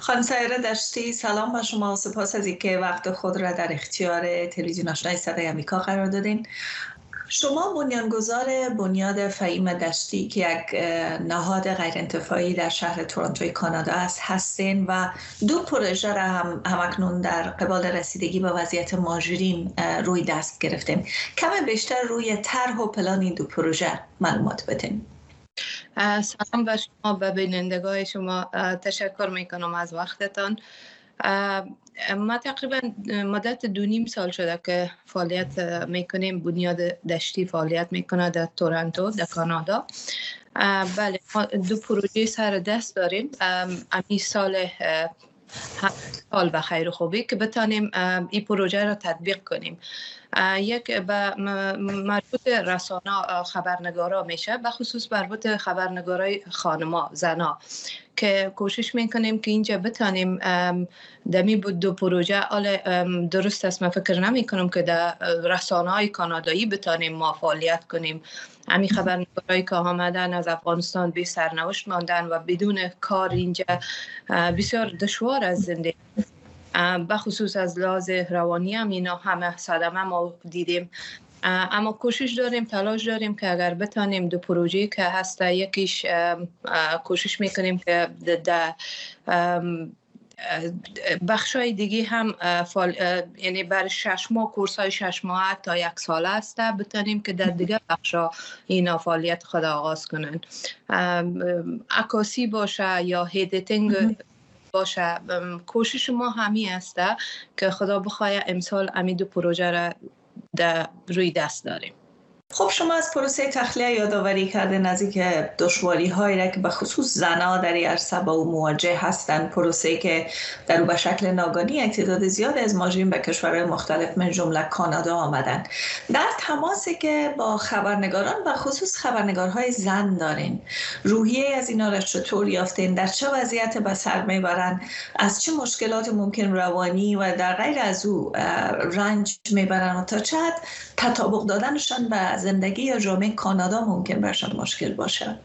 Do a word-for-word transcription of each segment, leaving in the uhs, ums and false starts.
خانم سایره دشتی، سلام با شما و سپاس از اینکه وقت خود را در اختیار تلویزیون آشنای صدای آمریکا قرار دادین. شما بنیانگذار بنیاد فهیم دشتی که یک نهاد غیرانتفاعی در شهر تورنتوی کانادا است هستین و دو پروژه را هم همکنون در قبال رسیدگی به وضعیت مهاجرین روی دست گرفتیم. کم بیشتر روی طرح و پلان این دو پروژه معلومات بدین. سلام به شما، به بینندگان شما تشکر میکنم از وقتتان. ما تقریبا مدت دو نیم سال شده که فعالیت میکنیم. بنیاد دشتی فعالیت میکنه در تورنتو در کانادا. بله، ما دو پروژه سر دست داریم. امی سال سال به خیر و خوبی که بتانیم این پروژه را تطبیق کنیم. یک به مربوط رسانه خبرنگارا میشه، به خصوص مربوط خبرنگارای خانما زنا که کوشش میکنیم که اینجا بتانیم دمی بود دو پروژه. حالا درست است، من فکر نمی کنم که در رسانه های کانادایی بتانیم ما فعالیت کنیم. همین خبرنگارایی که آمدن از افغانستان بی سرنوشت ماندن و بدون کار اینجا بسیار دشوار از زندگی، بخصوص از لحاظ روانی هم اینا همه صدمه ما دیدیم. اما کوشش داریم، تلاش داریم که اگر بتانیم دو پروژه که هست، یکیش کوشش میکنیم که در بخشای دیگه هم فال... یعنی بر شش ماه کورس های شش ماه تا یک ساله است، بتانیم که در دیگه بخشا اینا فعالیت خود آغاز کنن. عکاسی باشه یا هیدیتینگ باشه، کوشش ما همی است که خدا بخواه امسال امی دو پروژه را در روی دست داریم. خب شما از پروسه تخلیه یادآوری کردین از اینکه دشواری هایی را که به خصوص زنها در این عرصه با او مواجه هستند، پروسه که در او به شکل ناگهانی یک تعداد زیاد از مهاجرین به کشورهای مختلف من جمله کانادا آمدن. در تماسی که با خبرنگاران و خصوص خبرنگارهای زن دارین، روحیه از اینا را چطور یافتین؟ در چه وضعیت به سر میبرن؟ از چه مشکلات ممکن روانی و در غیر از او رنج میبرن و تا چه حد تطابق دادنشان به زندگی یا جامعه کانادا ممکن برشان مشکل باشه؟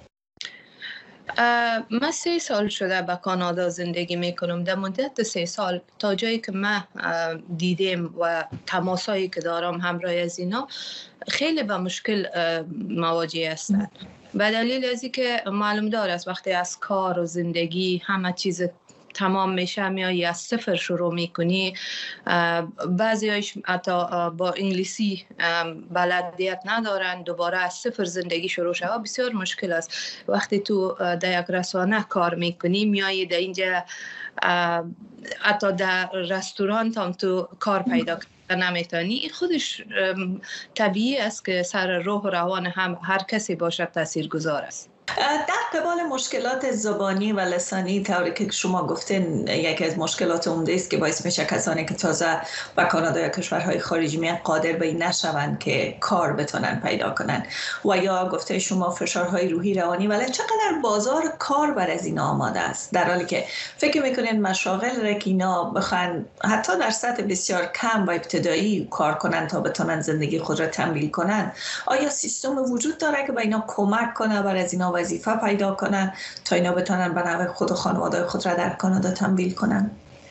من سه سال شده به کانادا زندگی میکنم. در مدت سه سال تا جایی که من دیدم و تماسایی که دارم همراه از اینا، خیلی به مشکل مواجه هستند. به دلیل از اینکه معلوم دار است وقتی از کار و زندگی همه چیز تمام میشه، میایی از صفر شروع میکنی. بعضی هایش حتی با انگلیسی بلدیت ندارن، دوباره از صفر زندگی شروع شد. بسیار مشکل است. وقتی تو در یک رسانه کار میکنی، میایی در اینجا حتی در رستوران هم تو کار پیدا کنی نمیتونی. خودش طبیعی است که سر روح و روان هم هر کسی باشد تاثیرگذار است. در قبال مشکلات زبانی و لسانی، طوری که شما گفتین یکی از مشکلات عمده است که باعث میشه کسانی که تازه به کانادا یا کشورهای خارجی میان قادر به این نشوند که کار بتونن پیدا کنن، و یا گفته شما فشارهای روحی روانی. ولی چقدر بازار کار بر از اینا آماده است، در حالی که فکر میکنین مشاغل را که اینا بخوان حتی در سطح بسیار کم و ابتدایی کار کنن تا بتونن زندگی خود را تمویل کنن، آیا سیستم وجود داره که به اینا کمک کنه بر از اینا وظیفه پیدا کنن تا اینا بتونن به نوع خود و خانواده خود را در کانادا تمویل کنن؟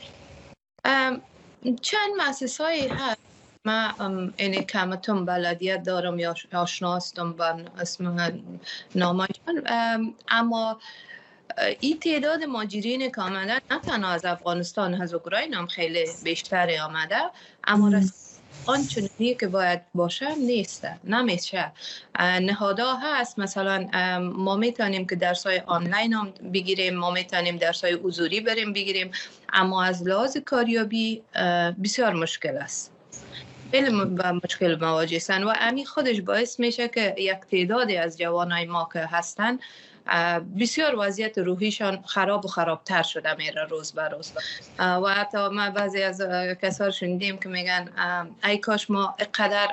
چند مؤسسه‌ای هست. من این کمتون بلدیت دارم یا آشنا هستم با اسم نامشان، اما این تعداد مهاجرین که آمدن نه تنها از افغانستان، از اوکراین هم خیلی بیشتر آمده، اما آنچنانی که باید باشه نیست، نمیشه. نهادها هست، مثلا ما میتونیم که درسای آنلاین هم بگیریم، ما میتونیم درسای حضوری بریم بگیریم، اما از لحاظ کاریابی بسیار مشکل است. خیلی با مشکل مواجه هستند و همین خودش باعث میشه که یک تعدادی از جوانای ما که هستن بسیار وضعیت روحیشان خراب و خرابتر شده میره روز به روز. و حتی ما بعضی از کسا شنیدیم که میگن ای کاش ما اقدر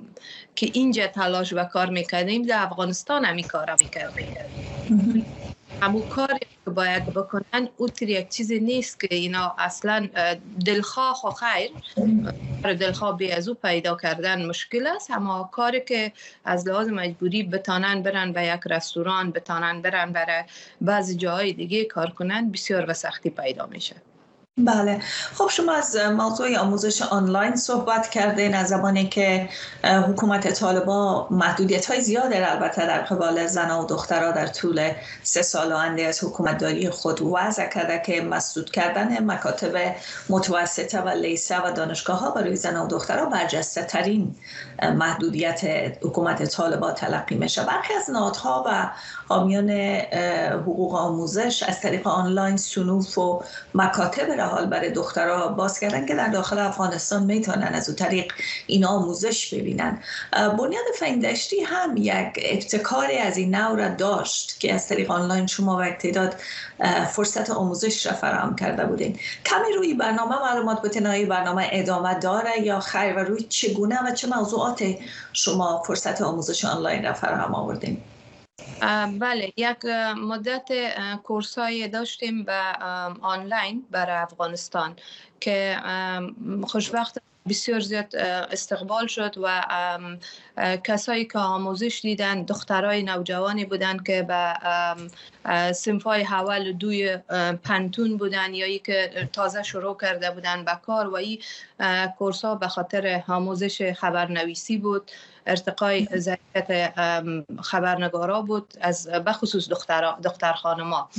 که اینجا تلاش و کار میکردیم در افغانستان همی کار میکردیم. همون کاری که باید بکنن اوتر یک چیزی نیست که اینا اصلا دلخواه و خیر دلخواه بی از او پیدا کردن مشکل است، اما کاری که از لحاظ مجبوری بتانن برن به یک رستوران، بتانن برن برای بعضی جاهای دیگه کار کنن، بسیار به سختی پیدا میشه. بله. خب شما از موضوع آموزش آنلاین صحبت کردین، از زمانی که حکومت طالبان محدودیت های زیاد البته در قبال زنان و دخترها در طول سه سال آینده از حکومت داری خود وضع کرده که مسدود کردن مکاتب متوسطه و لیسه و دانشگاه ها برای زنان و دخترها برجسته ترین محدودیت حکومت طالبان تلقی میشه. برخی از نهادها و حامیان حقوق آموزش از طریق آنلاین صنوف و مکاتب حال برای دخترها باز کردن که در داخل افغانستان میتونن از اون طریق این آموزش ببینن. بنیاد فین دشتی هم یک ابتکاری از این نوع را داشت که از طریق آنلاین شما و تعداد فرصت آموزش را فراهم کرده بودین. کمی روی برنامه معلومات بتین آیا برنامه ادامه داره یا خیر و روی چگونه و چه موضوعات شما فرصت آموزش آنلاین را فراهم آوردین؟ بله، یک مدت کورسای داشتیم به آنلاین برای افغانستان که خوشبخت بسیار زیاد استقبال شد و کسایی که آموزش دیدن دخترای نوجوانی بودن که به صنفای اول و دوی پنتون بودن یا ای که تازه شروع کرده بودن به کار و این کورس ها به خاطر آموزش خبرنویسی بود، ارتقای ظرفیت خبرنگارا بود، از بخصوص دختر دختر خانما.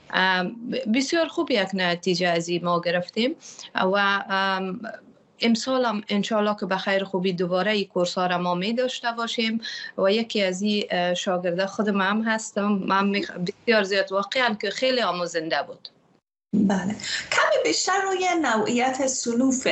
بسیار خوب یک نتیجه از این ما گرفتیم و امسال هم انشالله که به خیر خوبی دوباره این کورس ها را ما می داشته باشیم و یکی از این شاگرده خود من هستم. من بسیار زیاد واقعا که خیلی آموزنده بود. بله، کمی بیشتر روی نوعیت صنوف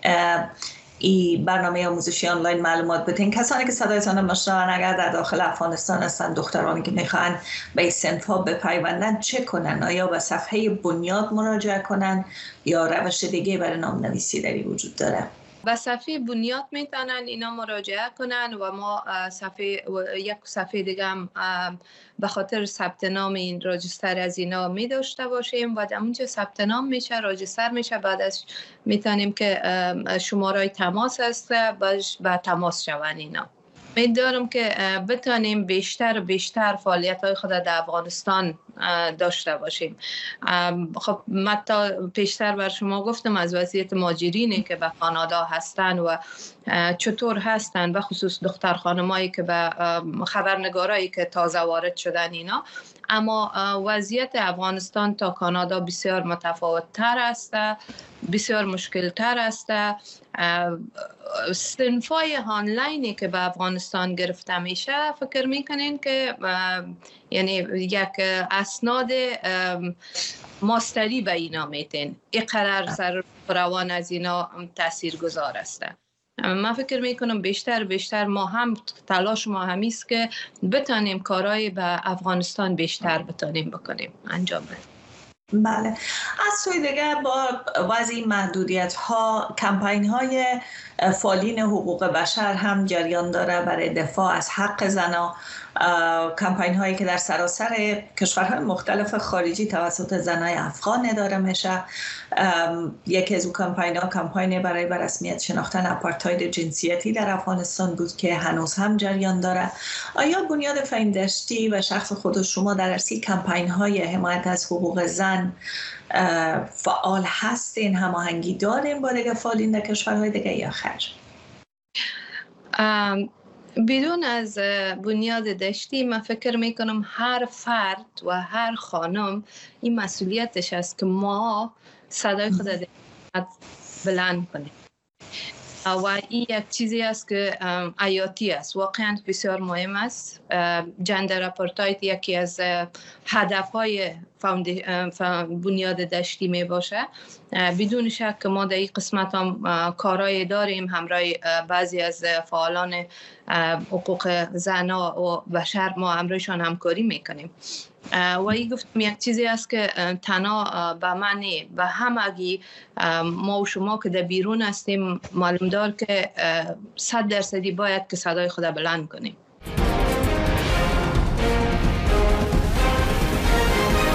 این برنامه آموزشی آنلاین معلومات بدین. کسانی که صدایتان مشنون اگر در داخل افغانستان هستن، دخترانی که میخوان به این صنف‌ها بپیوندن چه کنن؟ آیا به صفحه بنیاد مراجعه کنن یا روش دیگه برای نام‌نویسی داری وجود داره؟ به صفحه بنیاد میتونن اینا مراجعه کنن و ما صفحه یک صفحه دیگه هم به خاطر ثبت نام این راجستر از اینا می داشته باشیم و در اونجا ثبت نام میشه، راجستر میشه، بعد از میتونیم که شماره تماس هست با تماس شون اینا. می‌دارم که بتانیم بیشتر بیشتر فعالیت های خود در افغانستان داشته باشیم. خب متا پیشتر بر شما گفتم از وضعیت مهاجرینی که به کانادا هستن و چطور هستن، به خصوص دختر خانمایی که به خبرنگارایی که تازه وارد شدن اینا. اما وضعیت افغانستان تا کانادا بسیار متفاوت تر است، بسیار مشکل تر است. صنفای آنلاینی که به افغانستان گرفته میشه فکر میکنین که یعنی یک اسناد ماستری به اینا میتین، این قرار سر روان از اینا تأثیر گذار است. من فکر میکنم بیشتر بیشتر ما هم تلاش ما همیست که بتانیم کارهای به افغانستان بیشتر بتانیم بکنیم انجام بدیم. بله، از سوی دیگه با وضع محدودیت ها کمپین های فعالین حقوق بشر هم جریان داره برای دفاع از حق زنها. کمپین هایی که در سراسر کشورهای مختلف خارجی توسط زنای افغان اداره میشه. یکی از اون کمپین ها کمپین برای به رسمیت شناختن آپارتاید جنسیتی در افغانستان بود که هنوز هم جریان داره. آیا بنیاد فین دشتی و شخص خود شما در عرصه کمپین های حمایت از حقوق زن فعال هستین، هماهنگی دارین با دیگه فعالین در کشورهای دیگه یا خیر؟ بدون از بنیاد دشتی من فکر میکنم هر فرد و هر خانم این مسئولیتش است که ما صدای خود را بلند کنیم و این یک چیزی است که حیاتی است، واقعا بسیار مهم است. جندر اپارتاید یکی از هدفهای بنیاد دشتی می باشه. بدون شک که ما در این قسمت هم کارهای داریم، همراه بعضی از فعالان حقوق زنها و بشر ما همراهشان همکاری میکنیم و این گفتم یک چیزی است که تنها به معنی به همگی ما و شما که در بیرون هستیم معلوم دار که صد درصدی باید که صدای خود بلند کنیم.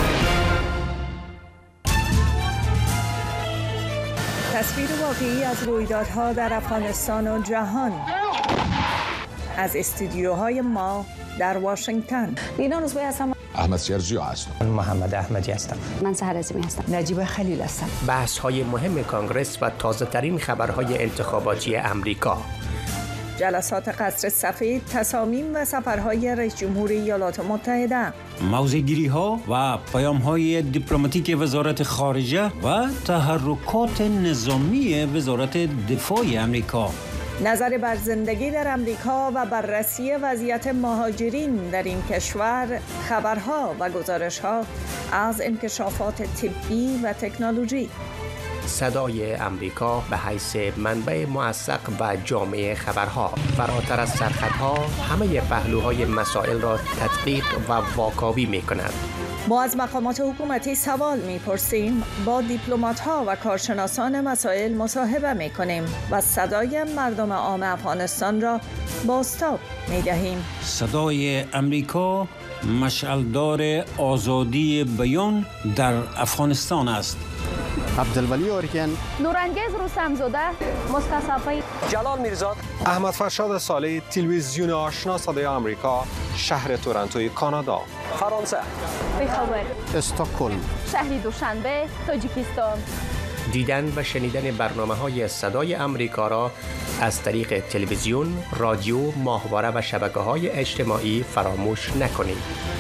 تصویر واقعی از رویدادها در افغانستان و جهان از استودیوهای ما در واشنگتن. لینا نوزبایی هستم. احمد سیرجیو هستم. من محمد احمدی هستم. من سحر عظیمی هستم. نجیب خلیل هستم. بحث های مهم کانگرس و تازه ترین خبرهای انتخاباتی امریکا. جلسات قصر سفید، تصامیم و سفرهای رئیس جمهور ایالات متحده. موضع‌گیری ها و پیام های دیپلماتیک وزارت خارجه و تحرکات نظامی وزارت دفاع امریکا. نظر بر زندگی در امریکا و بررسی وضعیت مهاجرین در این کشور، خبرها و گزارش‌ها از انکشافات طبی و تکنولوژی. صدای امریکا به حیث منبع موثق و جامع خبرها، فراتر از سرحدها همه پهلوهای مسائل را تدقیق و واکاوی می‌کند. ما از مقامات حکومتی سوال می‌پرسیم، با دیپلمات‌ها و کارشناسان مسائل مصاحبه می‌کنیم و صدای مردم عام افغانستان را بازتاب می‌دهیم. صدای امریکا مشعلدار آزادی بیان در افغانستان است. عبدالولی اورکن، نورانگیز رستمزاده، مصطفی جلال میرزاد، احمد فرشاد صالح، تلویزیون آشنا صدای آمریکا، شهر تورنتوی کانادا. فرانسه، بخبر، استکهلم، شهر دوشنبه، تاجیکستان. دیدن و شنیدن برنامه‌های صدای امریکا را از طریق تلویزیون، رادیو، ماهواره و شبکه‌های اجتماعی فراموش نکنید.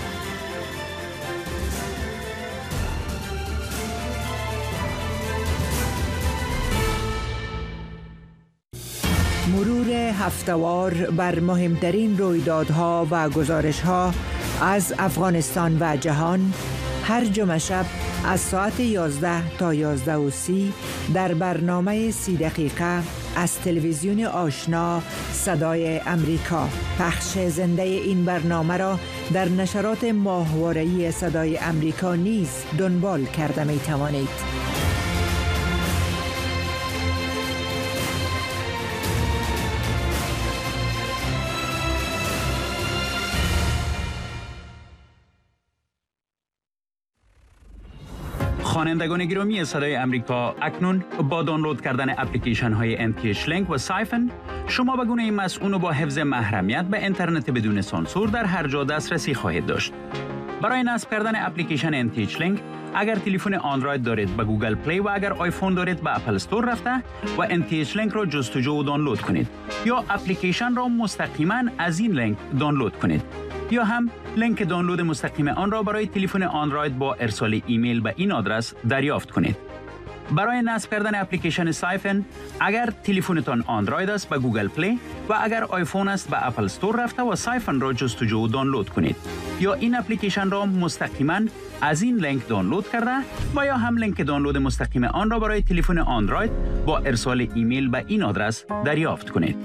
مرور هفته‌وار بر مهمترین رویدادها و گزارش‌ها از افغانستان و جهان هر جمعه شب از ساعت یازده تا یازده و سی در برنامه سی دقیقه از تلویزیون آشنا صدای امریکا. پخش زنده این برنامه را در نشرات ماهواره‌ای صدای امریکا نیز دنبال کرده می توانید. خوانندگان گرامی صدای امریکا، اکنون با دانلود کردن اپلیکیشن های ان تی اچ لینک و سایفن شما به گونه مسئول با حفظ محرمیت به اینترنت بدون سانسور در هر جا دسترسی خواهید داشت. برای نصب کردن اپلیکیشن ان تی اچ لینک، اگر تلفن اندروید دارید به گوگل پلی و اگر آیفون دارید به اپل استور رفته و ان تی اچ لینک را جستجو و دانلود کنید یا اپلیکیشن را مستقیما از این لینک دانلود کنید یا هم لینک دانلود مستقیم آن را برای تلفن اندروید با ارسال ایمیل به این آدرس دریافت کنید. برای نصب کردن اپلیکیشن سایفن، اگر تلفنتان اندروید است به گوگل پلی و اگر آیفون است به اپل استور رفته و سایفن را جستجو و دانلود کنید یا این اپلیکیشن را مستقیما از این لینک دانلود کرده و یا هم لینک دانلود مستقیم آن را برای تلفن اندروید با ارسال ایمیل به این آدرس دریافت کنید.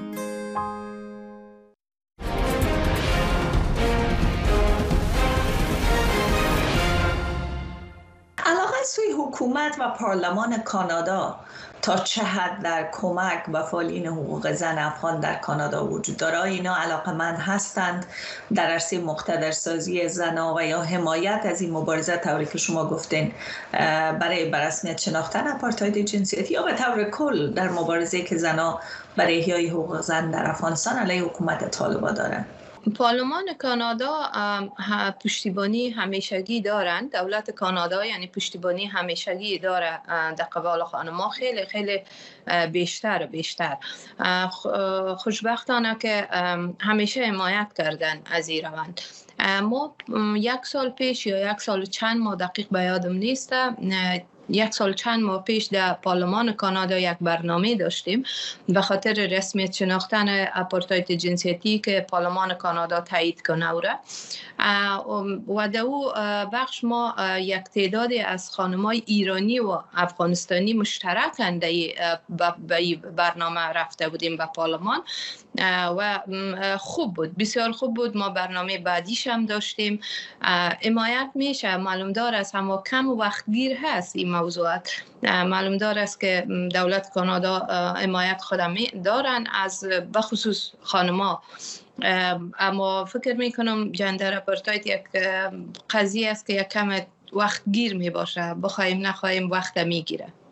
سوی حکومت و پارلمان کانادا تا چه حد در کمک و فعالین حقوق زن افغان در کانادا وجود داره؟ اینا علاقه‌مند هستند در عرصه مقتدرسازی زن‌ها و یا حمایت از این مبارزه طوری که شما گفتین برای بررسمیت شناختن آپارتاید جنسیتی یا به طور کل در مبارزه که زن‌ها برای احیای حقوق زن در افغانستان علیه حکومت طالبان دارن؟ پارلمان کانادا پشتیبانی همیشگی دارند. دولت کانادا یعنی پشتیبانی همیشگی داره در قبال خانم‌ها خیلی خیلی بیشتر بیشتر. خوشبختانه که همیشه حمایت کردن از این روند. ما یک سال پیش یا یک سال چند ماه دقیق به یادم نیست، یک سال چند ماه پیش در پارلمان کانادا یک برنامه داشتیم به خاطر رسمیت شناختن آپارتاید جنسیتی که پارلمان کانادا تایید کنه او را و در او بخش ما یک تعدادی از خانم‌های ایرانی و افغانستانی مشترک به این برنامه رفته بودیم به پارلمان و خوب بود، بسیار خوب بود. ما برنامه بعدیش هم داشتیم. حمایت میشه، معلوم دار است اما کم وقتگیر هست این موضوعات. معلوم دار است که دولت کانادا حمایت خودم دارن از بخصوص خانم‌ها، اما فکر میکنم جندر آپارتاید یک قضیه است که یک کم وقت گیر می باشه، بخوایم نخواهیم وقت میگیره.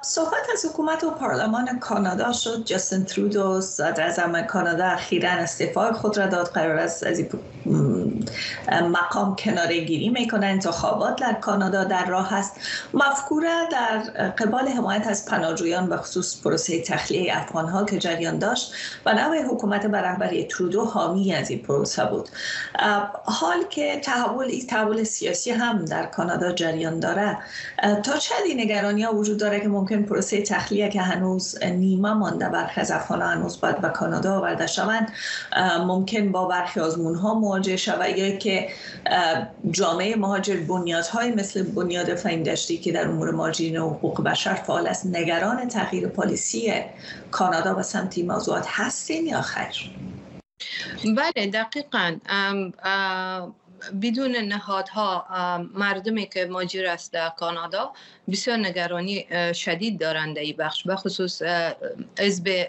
صحبت از حکومت و پارلمان کانادا شد. جاستین ترودو صدر اعظم کانادا اخیراً استعفای خود را داد. قرار است از این مقام کناره گیری میکنه. انتخابات در کانادا در راه است. مفکوره در قبال حمایت از پناهجویان به خصوص پروسه تخلیه افغانها که جریان داشت و نوع حکومت به رهبری ترودو حامی از این پروسه بود. حال که تحول این تحول سیاسی هم در کانادا جریان داره، تا چه حدی نگرانی ها وجود داره که ممکن پروسه تخلیه که هنوز نیمه مانده برخی از افغان‌ها هنوز باید به کانادا آورده شوند ممکن با برخی آزمون‌ها مواجه شود، یا که جامعه مهاجر بنیادهای مثل بنیاد فهیم‌دشتی که در امور مهاجرین و حقوق بشر فعال است نگران تغییر پالیسی کانادا به سمت این موضوعات هستین یا خیر؟ بله دقیقاً. بدون نهادها مردمی که مهاجر است در کانادا بسیار نگرانی شدید دارند این بخش، به خصوص حزب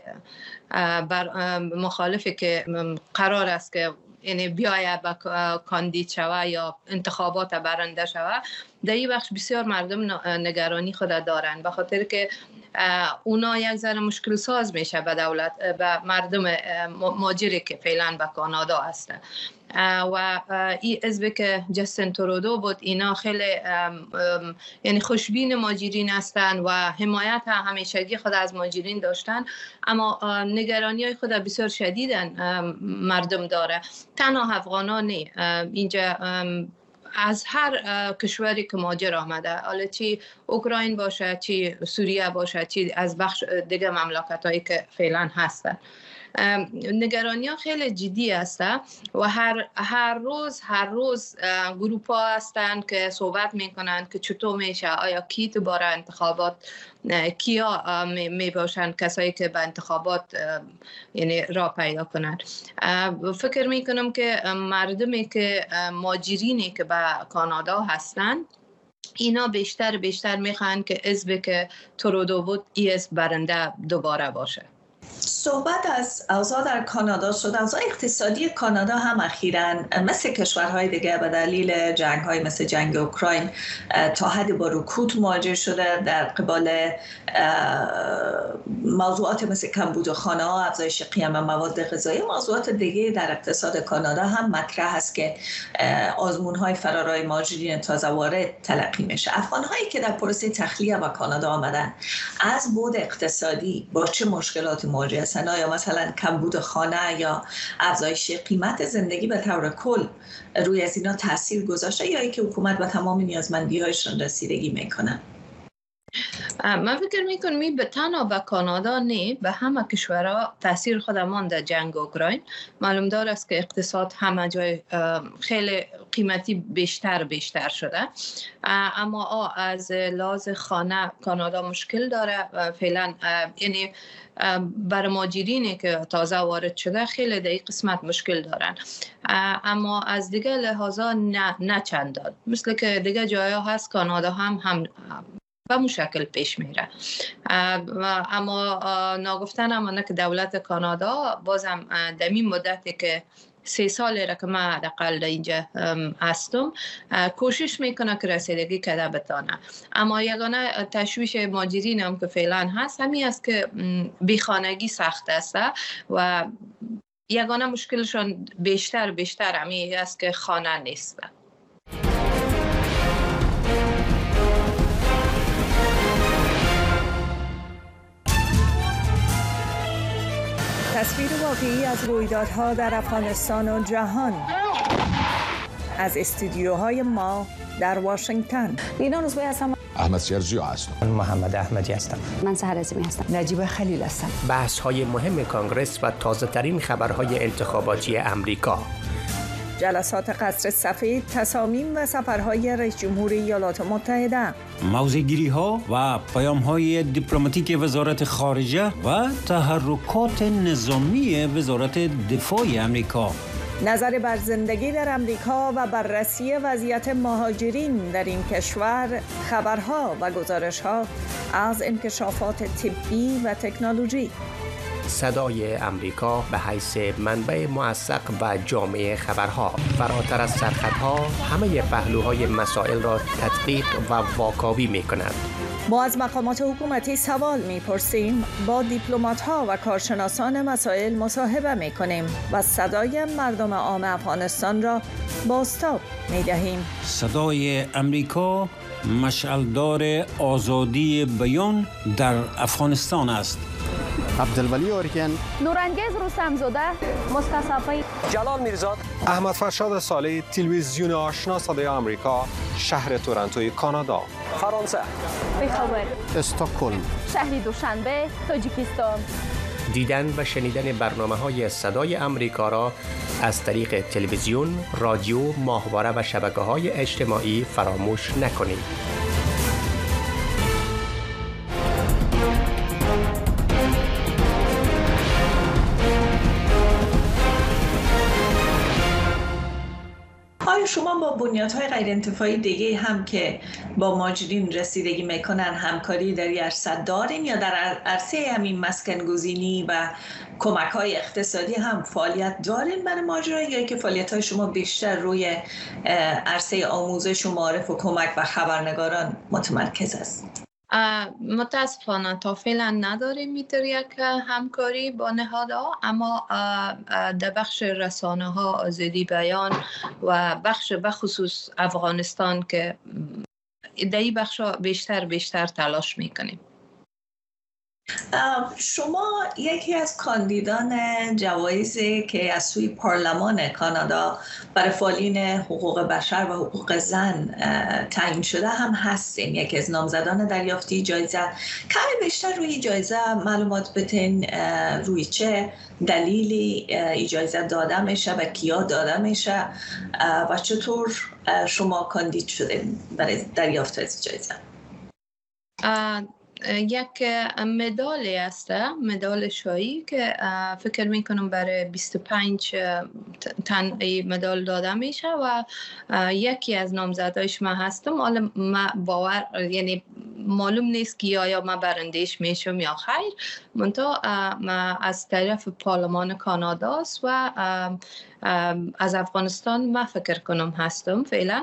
مخالفی که قرار است که یعنی بیاید به کاندید شود یا انتخابات برنده شود. در این بخش بسیار مردم نگرانی خود دارند، به خاطر که اونا یک ذره مشکل ساز میشه به دولت، به مردم مهاجری که فعلا به کانادا هستند. و این حزبی که جاستین ترودو بود اینا خیلی یعنی خوشبین مهاجرین هستند و حمایت همیشگی خود از مهاجرین داشتن، اما نگرانی های خود بسیار شدیدن مردم داره. تنها افغانان نه، اینجا از هر کشوری که مهاجر آمده، حالا چی اوکراین باشه، چی سوریه باشه، چی از بخش دیگه مملکت هایی که فعلا هستن، نگرانی ها خیلی جدی است و هر هر روز هر روز گروپ ها هستند که صحبت میکنند که چطور میشه، آیا کی تو باره انتخابات کیا می باشند کسایی که به انتخابات یعنی راه پیدا کنند. فکر میکنم که مردمی که مهاجرینی که به کانادا هستند اینا بیشتر بیشتر میخوان که حزبی که ترودو بود ای حزب برنده دوباره باشه. صحبت از اوضاع در کانادا شد. اوضاع اقتصادی کانادا هم اخیراً مثل کشورهای دیگه به دلیل جنگ‌های مثل جنگ اوکراین تا حدی با رکود مواجه شده. در قبال موضوعات مثل کمبود خانه‌ها، افزایش قیمت مواد غذایی، موضوعات دیگه در اقتصاد کانادا هم مطرح است که آزمون‌های فرارای مهاجرین تازه وارد تلقی میشه. افغان‌هایی که در پروسه تخلیه به کانادا آمدن از بعد اقتصادی با چه مشکلاتی مواجه هستند؟ یا مثلا کمبود خانه یا افزایش قیمت زندگی به طور کل روی از اینا تاثیر گذاشته یا اینکه حکومت به تمام نیازمندی‌هایشان رسیدگی میکنه؟ من فکر میکنم به تنها به کانادا نه، به همه کشورها تاثیر خودمان در جنگ اوکراین. معلوم دار است که اقتصاد همه جای خیلی قیمتی بیشتر بیشتر شده، اما از لحاظ خانه کانادا مشکل داره فعلا. یعنی برای مهاجرینی که تازه وارد شده خیلی در این قسمت مشکل دارن، اما از دیگه لحاظا نه, نه چندان، مثل که دیگه جایا هست کانادا هم هم به مشکل پیش میره. اما ناگفتن همانه که دولت کانادا بازم در این مدتی که سه سالی را که من حداقل اینجا هستم کوشش میکنه که رسیدگی کرده بتانه. اما یگانه تشویش مهاجرین هم که فعلا هست همین است که بیخانگی سخت است و یگانه مشکلشون بیشتر بیشتر همین است که خانه نیست. تصویر واقعی از رویدادها در افغانستان و جهان از استودیوهای ما در واشنگتن. لینا روزبه هستم. احمد سیرجی هستم. من محمد احمدی هستم. من سحر عظیمی هستم. نجیب خلیل هستم. بحث های مهم کانگرس و تازه ترین خبرهای انتخاباتی امریکا. جلسات قصر سفید، تصامیم و سفرهای رئیس جمهوری ایالات متحده. موضع‌گیری ها و پیام های دیپلماتیک وزارت خارجه و تحرکات نظامی وزارت دفاع امریکا. نظر بر زندگی در امریکا و بررسی وضعیت مهاجرین در این کشور، خبرها و گزارش‌ها از انکشافات طبی و تکنولوژی. صدای امریکا به حیث منبع موثق و جامع خبرها، فراتر از سرخطها همه پهلوهای مسائل را تدقیق و واکاوی می کند. ما از مقامات حکومتی سوال می‌پرسیم، با دیپلمات‌ها و کارشناسان مسائل مصاحبه می‌کنیم و صدای مردم عام افغانستان را بازتاب می‌دهیم. صدای امریکا مشعلدار آزادی بیان در افغانستان است. عبدالولی اورکن، نورانگیز رستمزاده، مستصفی جلال میرزاد، احمد فرشاد صالح، تلویزیون آشنا صدای آمریکا، شهر تورنتوی کانادا. فرانسه، بخبر، استکهلم، شهر دوشنبه، تاجیکستان. دیدن و شنیدن برنامه‌های صدای آمریکا را از طریق تلویزیون، رادیو، ماهواره و شبکه‌های اجتماعی فراموش نکنید. آیا شما با بنیادهای غیر انتفاعی دیگه هم که با مهاجرین رسیدگی میکنن همکاری در این عرصه دارین یا در عرصه همین مسکن گزینی و کمک های اقتصادی هم فعالیت دارین برای مهاجرین، یا که فعالیت های شما بیشتر روی عرصه آموزش و معارف و کمک و خبرنگاران متمرکز است؟ متاسفانه تا فعلا نداریم میتر یک همکاری با نهادها، اما در بخش رسانه ها، آزادی بیان و بخش بخصوص افغانستان که در این بخش بیشتر بیشتر تلاش میکنیم. شما یکی از کاندیدان جوایزی که از سوی پارلمان کانادا برای فعالین حقوق بشر و حقوق زن تعیین شده هم هستین. یکی از نامزدان دریافتی جایزه. کمی بیشتر روی جایزه معلومات بتین، روی چه دلیلی این جایزه داده میشه و کیا داده میشه و چطور شما کاندید شدین برای دریافت از جایزه؟ یک مدالی است، مدال شایی که فکر میکنم برای بیست و پنج تن مدال داده میشه و یکی از نامزدایش من هستم. حالا من باور یعنی معلوم نیست که آیا من برندهش میشم یا خیر، منتها من از طرف پارلمان کاناداست و از افغانستان من فکر کنم هستم. فعلا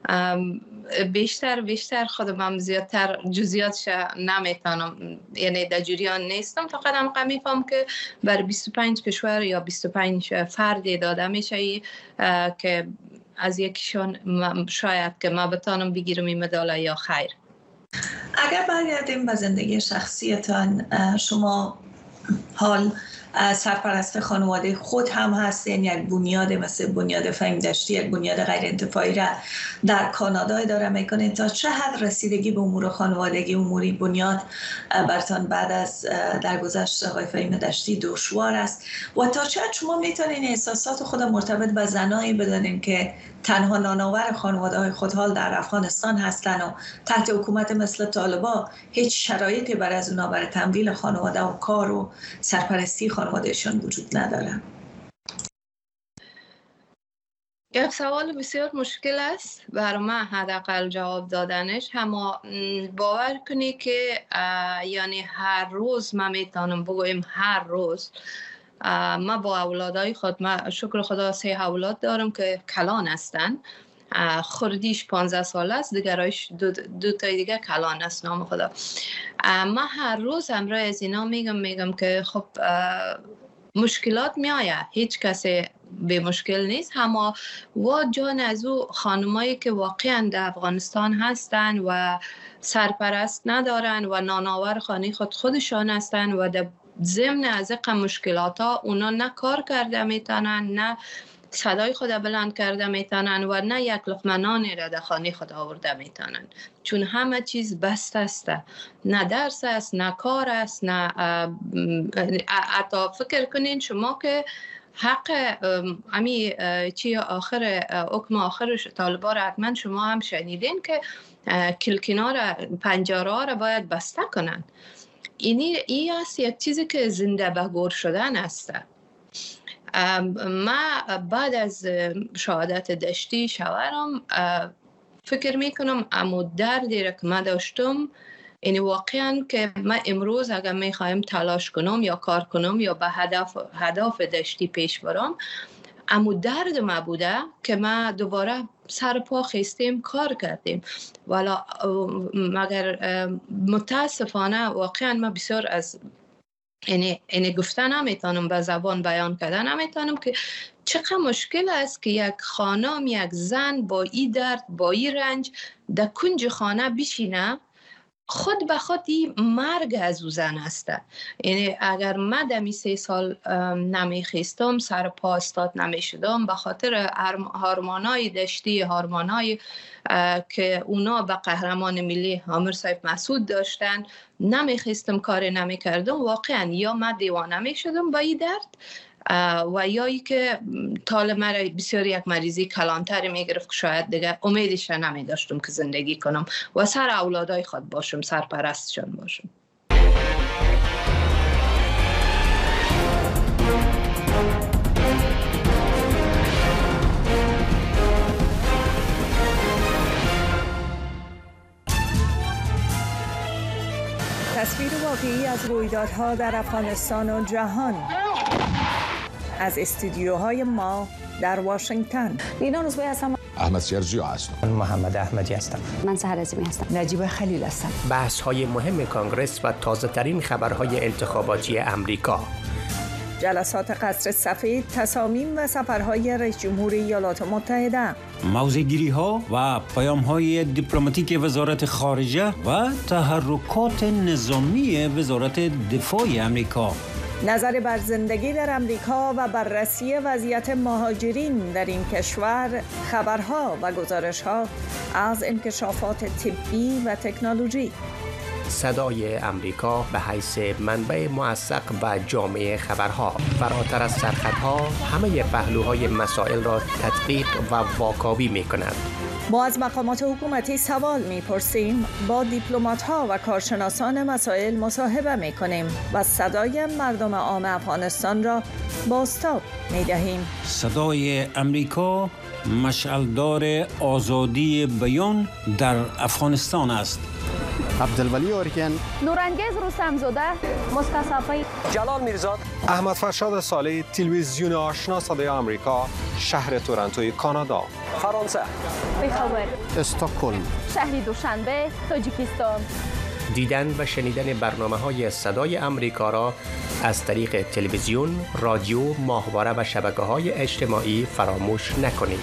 بیشتر بیشتر خودم هم زیادتر جزئیاتش نمیتونم، یعنی در جریان نیستم. فقط هم میفهم که بر بیست و پنج کشور یا بیست و پنج فردی داده میشه که از یکیشون شاید که ما بتانم بگیرم این مدال یا خیر. اگر برگردیم به زندگی شخصیتان، شما حال سرپرست خانواده خود هم هستین، یک بنیاد مثل بنیاد فهیم دشتی، یک بنیاد غیر انتفاعی را در کانادا اداره میکنین. تا چه حد رسیدگی به امور خانوادگی، اموری بنیاد برتان بعد از درگذشت آقای فهیم دشتی دشوار است و تا چه حد شما میتونین احساسات خود مرتبط به زنایی بدانین که تنها نانآور خانواده های خود حال در افغانستان هستن و تحت حکومت مثل طالبا هیچ شرایطی برای از اونا برای تمویل خانواده و کار و سرپرستی خانوادهشان وجود نداره؟ یک سوال بسیار مشکل است برای من حداقل جواب دادنش. اما باور کنی که یعنی هر روز من میتونم بگویم هر روز ما با اولادای خود، ما شکر خدا سه اولاد دارم که کلان هستن. خردیش پانزده سال است، دیگرایش دو, دو تا دیگه کلان است نام خدا. ما هر روز همراه از اینا میگم میگم که خب مشکلات میآید، هیچ کسی به مشکل نیست، اما و جان از او خانمایی که واقعا در افغانستان هستن و سرپرست ندارن و نانآور خانه خود خودشان هستن و در ضمن از این مشکلات ها اونا نه کار کرده میتونن، نه صدای خود بلند کرده میتونن و نه یک لقمه نانی را در خانه خود آورده میتونن، چون همه چیز بست است، نه درس است، نه کار است، نه حتی فکر کنین شما که حق امی چی آخر حکم آخرش طالبا را حتما شما هم شنیدین که کلکینا را پنجره ها را باید بسته کنن. اینی ای است یک چیزی که زنده به گور شدن است. ما بعد از شهادت دشتی شوهرم فکر میکنم امو دردی را که من داشتم، یعنی واقعا که من امروز اگر میخوایم تلاش کنم یا کار کنم یا به هدف هدف دشتی پیش برم، امو درد ما بوده که ما دوباره سر پا خیستیم کار کردیم. والا مگر متاسفانه واقعا ما بسیار از اینه اینه گفتن نمیتونم، به زبان بیان کردن نمیتونم که چقدر مشکل است که یک خانم، یک زن با این درد، با این رنج در کنج خانه بشینه، خود به خود این مرگ از او زن است. یعنی اگر من دمی سه سال نمی خیستم، سر پا استاد نمی شدم به خاطر هورمونای دشتی، هورمونای که اونا به قهرمان ملی عامر صاحب مسعود داشتن، نمی خیستم، کار نمی کردم. واقعا یا من دیوانه می شدم با این درد و یا ای که طال مرا بسیار یک مریضی کلانتری می گرفت که شاید دیگه امیدش نمی داشتم که زندگی کنم و سر اولادای خود باشم، سرپرستشان باشم. تصویر واقعی از رویدادها در افغانستان و جهان از استودیوهای ما در واشنگتن. لینا نوزبایی هستم. احمد سیرجی هستم. من محمد احمدی هستم. من سحر عظیمی هستم. نجیب خلیل هستم. بحث های مهم کانگرس و تازه ترین خبرهای انتخاباتی امریکا. جلسات قصر سفید، تصامیم و سفرهای رئیس جمهور ایالات متحده. موضع‌گیری ها و پیام های دیپلماتیک وزارت خارجه و تحرکات نظامی وزارت دفاع امریکا. نظر بر زندگی در امریکا و بررسی وضعیت مهاجرین در این کشور، خبرها و گزارش‌ها از انکشافات طبی و تکنولوژی. صدای امریکا به حیث منبع موثق و جامع خبرها، فراتر از سرخطها همه پهلوهای مسائل را تدقیق و واکاوی می کند. ما از مقامات حکومتی سوال می‌پرسیم، با دیپلمات‌ها و کارشناسان مسائل مصاحبه می‌کنیم و صدای مردم عام افغانستان را بازتاب می‌دهیم. صدای امریکا مشعلدار آزادی بیان در افغانستان است. عبدالولی اورکن، نورانگیز رستمزاده، مصطفی جلال میرزاد، احمد فرشاد صالح، تلویزیون آشنا صدای آمریکا، شهر تورنتوی کانادا. فرانسه، بخبر، استکهلم، شهر دوشنبه، تاجیکستان. دیدن و شنیدن برنامه‌های صدای امریکا را از طریق تلویزیون، رادیو، ماهواره و شبکه‌های اجتماعی فراموش نکنید.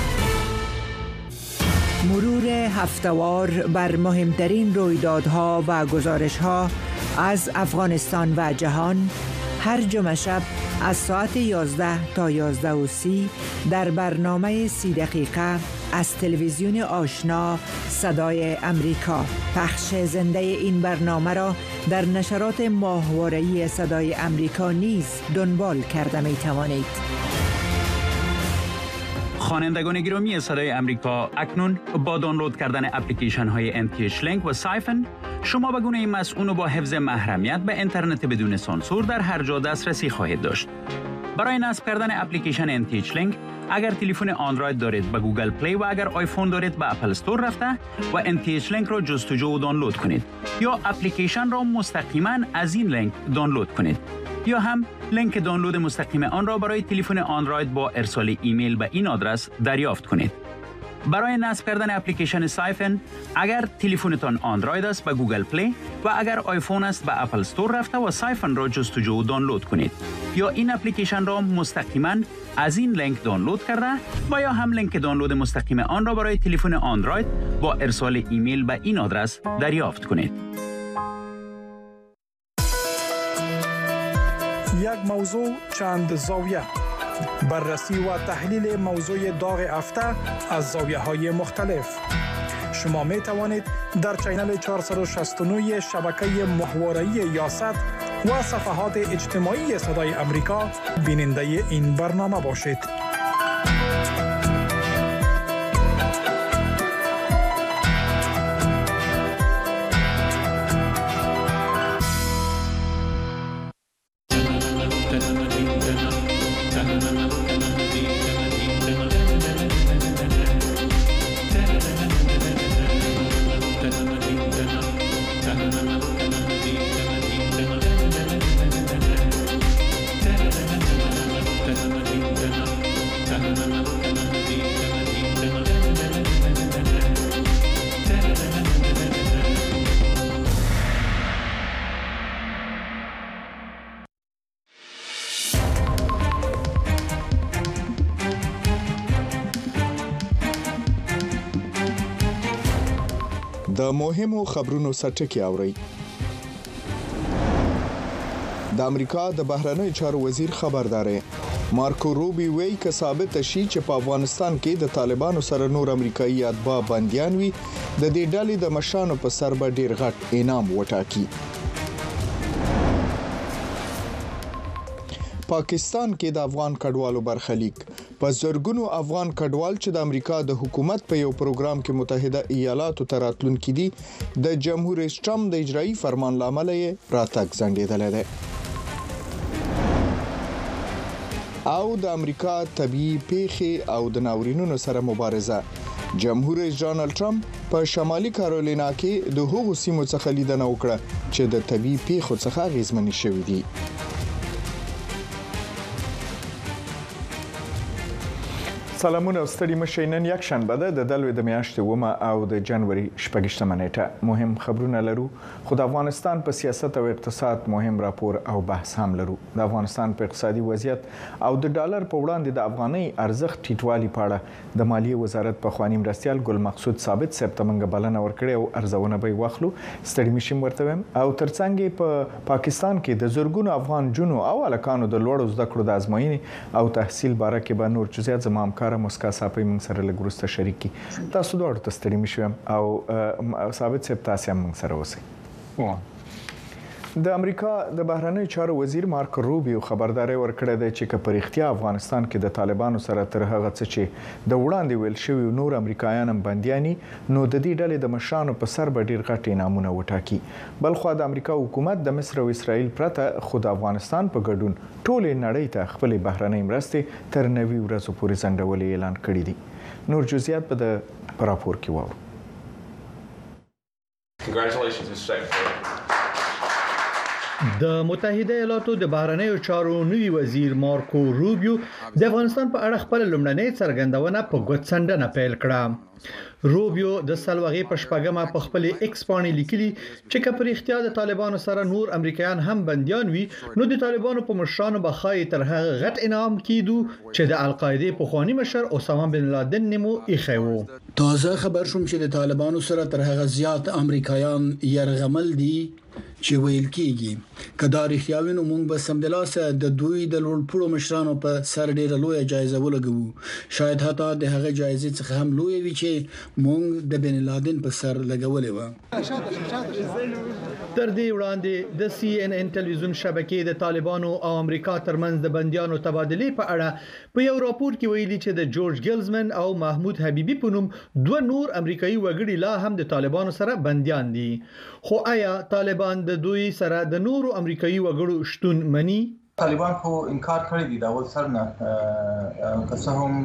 مرور هفته‌وار بر مهمترین رویدادها و گزارش‌ها از افغانستان و جهان هر جمعه شب از ساعت یازده تا یازده و سی در برنامه سی دقیقه از تلویزیون آشنا صدای امریکا. پخش زنده این برنامه را در نشرات ماهواره‌ای صدای امریکا نیز دنبال کرده می توانید. خوانندگان گرامی صدای امریکا، اکنون با دانلود کردن اپلیکیشن های ان تی اچ لینک و سایفن شما به گونه مسئول با حفظ محرمیت به اینترنت بدون سانسور در هر جا دسترسی خواهید داشت. برای نصب کردن اپلیکیشن ان تی اچ لینک، اگر تلفن اندروید دارید به گوگل پلی و اگر آیفون دارید به اپل استور رفته و ان تی اچ لینک را جستجو و دانلود کنید یا اپلیکیشن را مستقیما از این لینک دانلود کنید یا هم لینک دانلود مستقیم آن را برای تلفن اندروید با ارسال ایمیل به این آدرس دریافت کنید. برای نصب کردن اپلیکیشن سایفن، اگر تلفنتان اندروید است به گوگل پلی و اگر آیفون است به اپل استور رفته و سایفن را جستجو و دانلود کنید یا این اپلیکیشن را مستقیما از این لینک دانلود کرده و یا هم لینک دانلود مستقیم آن را برای تلفن اندروید با ارسال ایمیل به این آدرس دریافت کنید. یک موضوع چند زاویه، بررسی و تحلیل موضوع داغ هفته از زاویه‌های مختلف. شما می توانید در چینل چهارصد و شصت و نه شبکه ماهواره‌ای یاست و صفحات اجتماعی صدای امریکا بیننده این برنامه باشید. د مهمو خبرونو سرټکی اوري. د امریکا د بهرنیو چارو وزیر خبرداري مارکو روبي وی که ثابت شي چې په افغانستان کې د طالبانو سره نور امریکایي اتباع بنديان وي د دې ډلې د مشرانو په سر به ډیر غټ انعام وټاکي. پاکستان کې د افغان کډوالو برخلیک په زرګونو افغان کډوال چې د امریکا د حکومت په یو پروګرام کې متحده ایالاتو ته راتلونکي دي د جمهور رئیس ټرمپ د اجرایي فرمان لامل یې راتګ ځنډېدل دي. او د امریکا طبي پیښې او د ناورینونو سره مبارزه. جمهور رئیس ډانلډ ټرمپ په شمالي کارولینا کې د هغو سیمو څخه لیدنه وکړه چې د طبي پیښو څخه اغېزمنې شوې دي. سلامونه ستړي مشه نن یک شنبه ده د دلوي د میاشتې ومه او د جنوري شپږشتمه نیټه. مهم خبرونه لرو خو د افغانستان په سیاست او اقتصاد مهم راپور او بحث هم لرو. د افغانستان په اقتصادي وضعیت او د ډالر په وړاندې د افغاني ارزښت ټیټوالي په اړه د مالیې وزارت په خواني مرستيال ګل مقصود ثابت صاحب ته منګه بلنه ورکړې او ارزونه به واخلو. ستړي مشم ورته او ترڅنګ په پاکستان کې د زورګونو افغان جنو او الکانو د لوړو زده کړو د ازموینې او تحصیل باره کې به نور جزئیات زمام مسکا صاحب موږ سره لګورسته شریکي. تاسو دوه ورته ستړي مشم او ثابت صاحب تاسو هم موږ سره اوسئ. د امریکا د بهرنیو چارو وزیر مارکو روبیو خبرداري ورکړه ده چې که په اړتیا افغانستان کې د طالبانو سره تر هغه څه چې د وړاندې ویل شوی نور امریکایان هم بندياني نو د دې ډلې د مشرانو په سر به ډیر غټ انعامونه وټاکي. بلخو د امریکا حکومت د مصر او اسرائیل پرته خود افغانستان په ګډون ټول نړۍ ته خپل بهرنۍ مرستې تر نوي ورځې پورې ځنډول اعلان کړی دي. نور جزئیات په د راپور کې وو. Congratulations Mister Secretary. د متحده ایالاتو د بهرنیو چارو نوي وزیر مارکو روبیو د افغانستان په اړه خپل لومړنۍ څرګندونه په ګوتڅنډنه پیل کړه. روبیو د سلوغې په شپږمه په خپل ایکس باندې لیکلي چې کله پر اختیار د طالبانو سره نور امریکایان هم بنديان وي نو د طالبانو په مشرانو بخای تر هغه غټ انعام کیدو چې د القاعده په خواني مشر اسامه بن لادن نمو ایخو. تازه خبر شوم چې د طالبانو سره تر هغه زیات امریکایان يرغمل دي چې ویل کیږي کدا رښتیاوینو مونږ به سمدلاسه د دوی د لوړپوړو مشرانو په سر ډیره لوی جایزه ولګو. شاید حتی د هغه جایزې څخه هم لوی وي چې مونږ د بن لادن په سر لګولې و. تر دې وړاندې د سی ان ان ټلویزیون شبکې د طالبانو او امریکا ترمنځ د بنديانو تبادله په اړه په یو راپور کې ویلي چې د جورج ګلزمن او محمود حبیبي په نوم دوه نور امریکایي وګړي لا هم د طالبانو سره بنديان دي. خو آیا طالبان د دوی سره د نورو امریکایي وګړو شتون مني؟ طالبان خو انکار کړی دی د اول سر نه که څه هم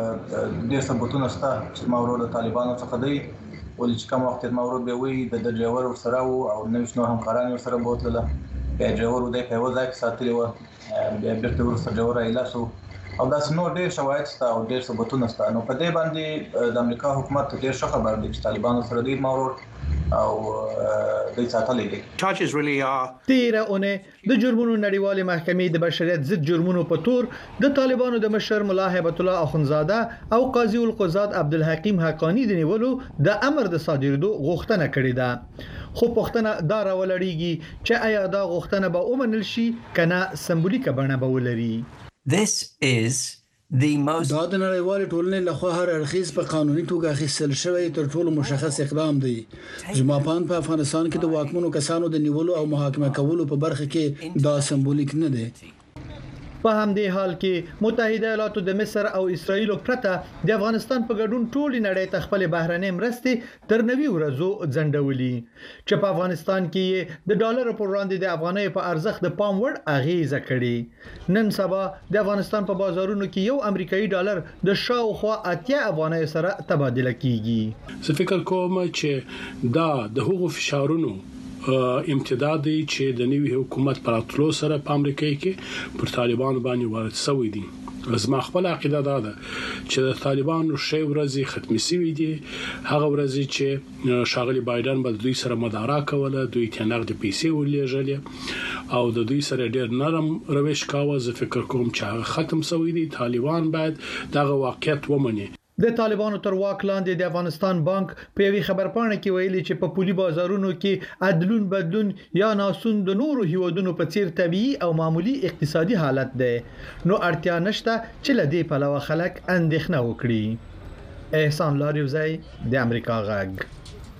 ډېر ثبوتونه شته چې ماورو د طالبانو څخه دی ولې چې کوم وخت ماورو به وي د ډرایور ورسره وو او نوښ نور همکاران ورسره بوتله بیا ډرایور د په وځای کې ساتلی و بیا بیرته ورسره ډرایور ایلاسو او دا نو ډېر شواهد شته او ډېر ثبوتونه شته. نو په دې باندې د امریکا حکومت ډېر ښه خبر دی چې طالبانو سره دی ماورو او د ساتلې دي. تیره اونۍ د جرمونو نړیوالې محکمې د بشریت ضد جرمونو په تور د طالبانو د مشر ملا هیبت الله اخونزاده او قاضي القضات عبدالحکیم حقانی د نیولو د امر د صادرېدو غوښتنه کړې ده. خو پوښتنه دا راولړیږي چې آیا دا غوښتنه به ومنل شي کنه سمبولیکه بڼه به ولري. This is the most دا د نړیوال ټولنې لخوا هر اړخیز په قانوني توګه اخیستل شوی تر ټولو مشخص اقدام دی. زما په افغانستان کې د واکمنو کسانو د نیولو او محاکمه کولو په برخه کې دا سمبولیک نه دی. په همدې حال کې متحده ایالاتو د مصر او اسرائیل پرته د افغانستان په ګډون ټولې نړۍ ته خپل بهرنۍ مرستې تر نوي ورځو ځنډولې چې په افغانستان کې د ډالر پر وړاندې د افغانۍ په ارزښت د پام وړ اغیزه کړې. نن سبا د افغانستان په بازارونو کې یو امریکایي ډالر د شاوخوا اتیا افغانۍ سره تبادله کیږي. زه فکر کوم چې دا د هغو فشارونو امتداد دی چې د نوي حکومت پر اتلو سره په امریکا کې پر طالبانو باندې وارد شوی دي. زما خپل عقیده دا ده چې د طالبانو شی ورځي ختمي شوی دي. هغه ورځي چې شاغلي بایدن به دوی سره مدارا کوله دوی ته نقد پیسې ولېږلې او د دوی سره ډېر نرم روش کاوه. زه فکر کوم چې هغه ختم شوی دي. طالبان باید دغه واقعیت ومني. د طالبانو تر واک لاندې د افغانستان بانک په یوه خبرپاڼه کې ویلي چې په پولي بازارونو کې عدلون بدلون یا ناسون د نورو هیوادونو په څیر طبيعي او معمولی اقتصادي حالت دی نو اړتیا نشته چې لدې په لور خلک اندېښنه وکړي. احسان لاریوزی د امریکا غږ.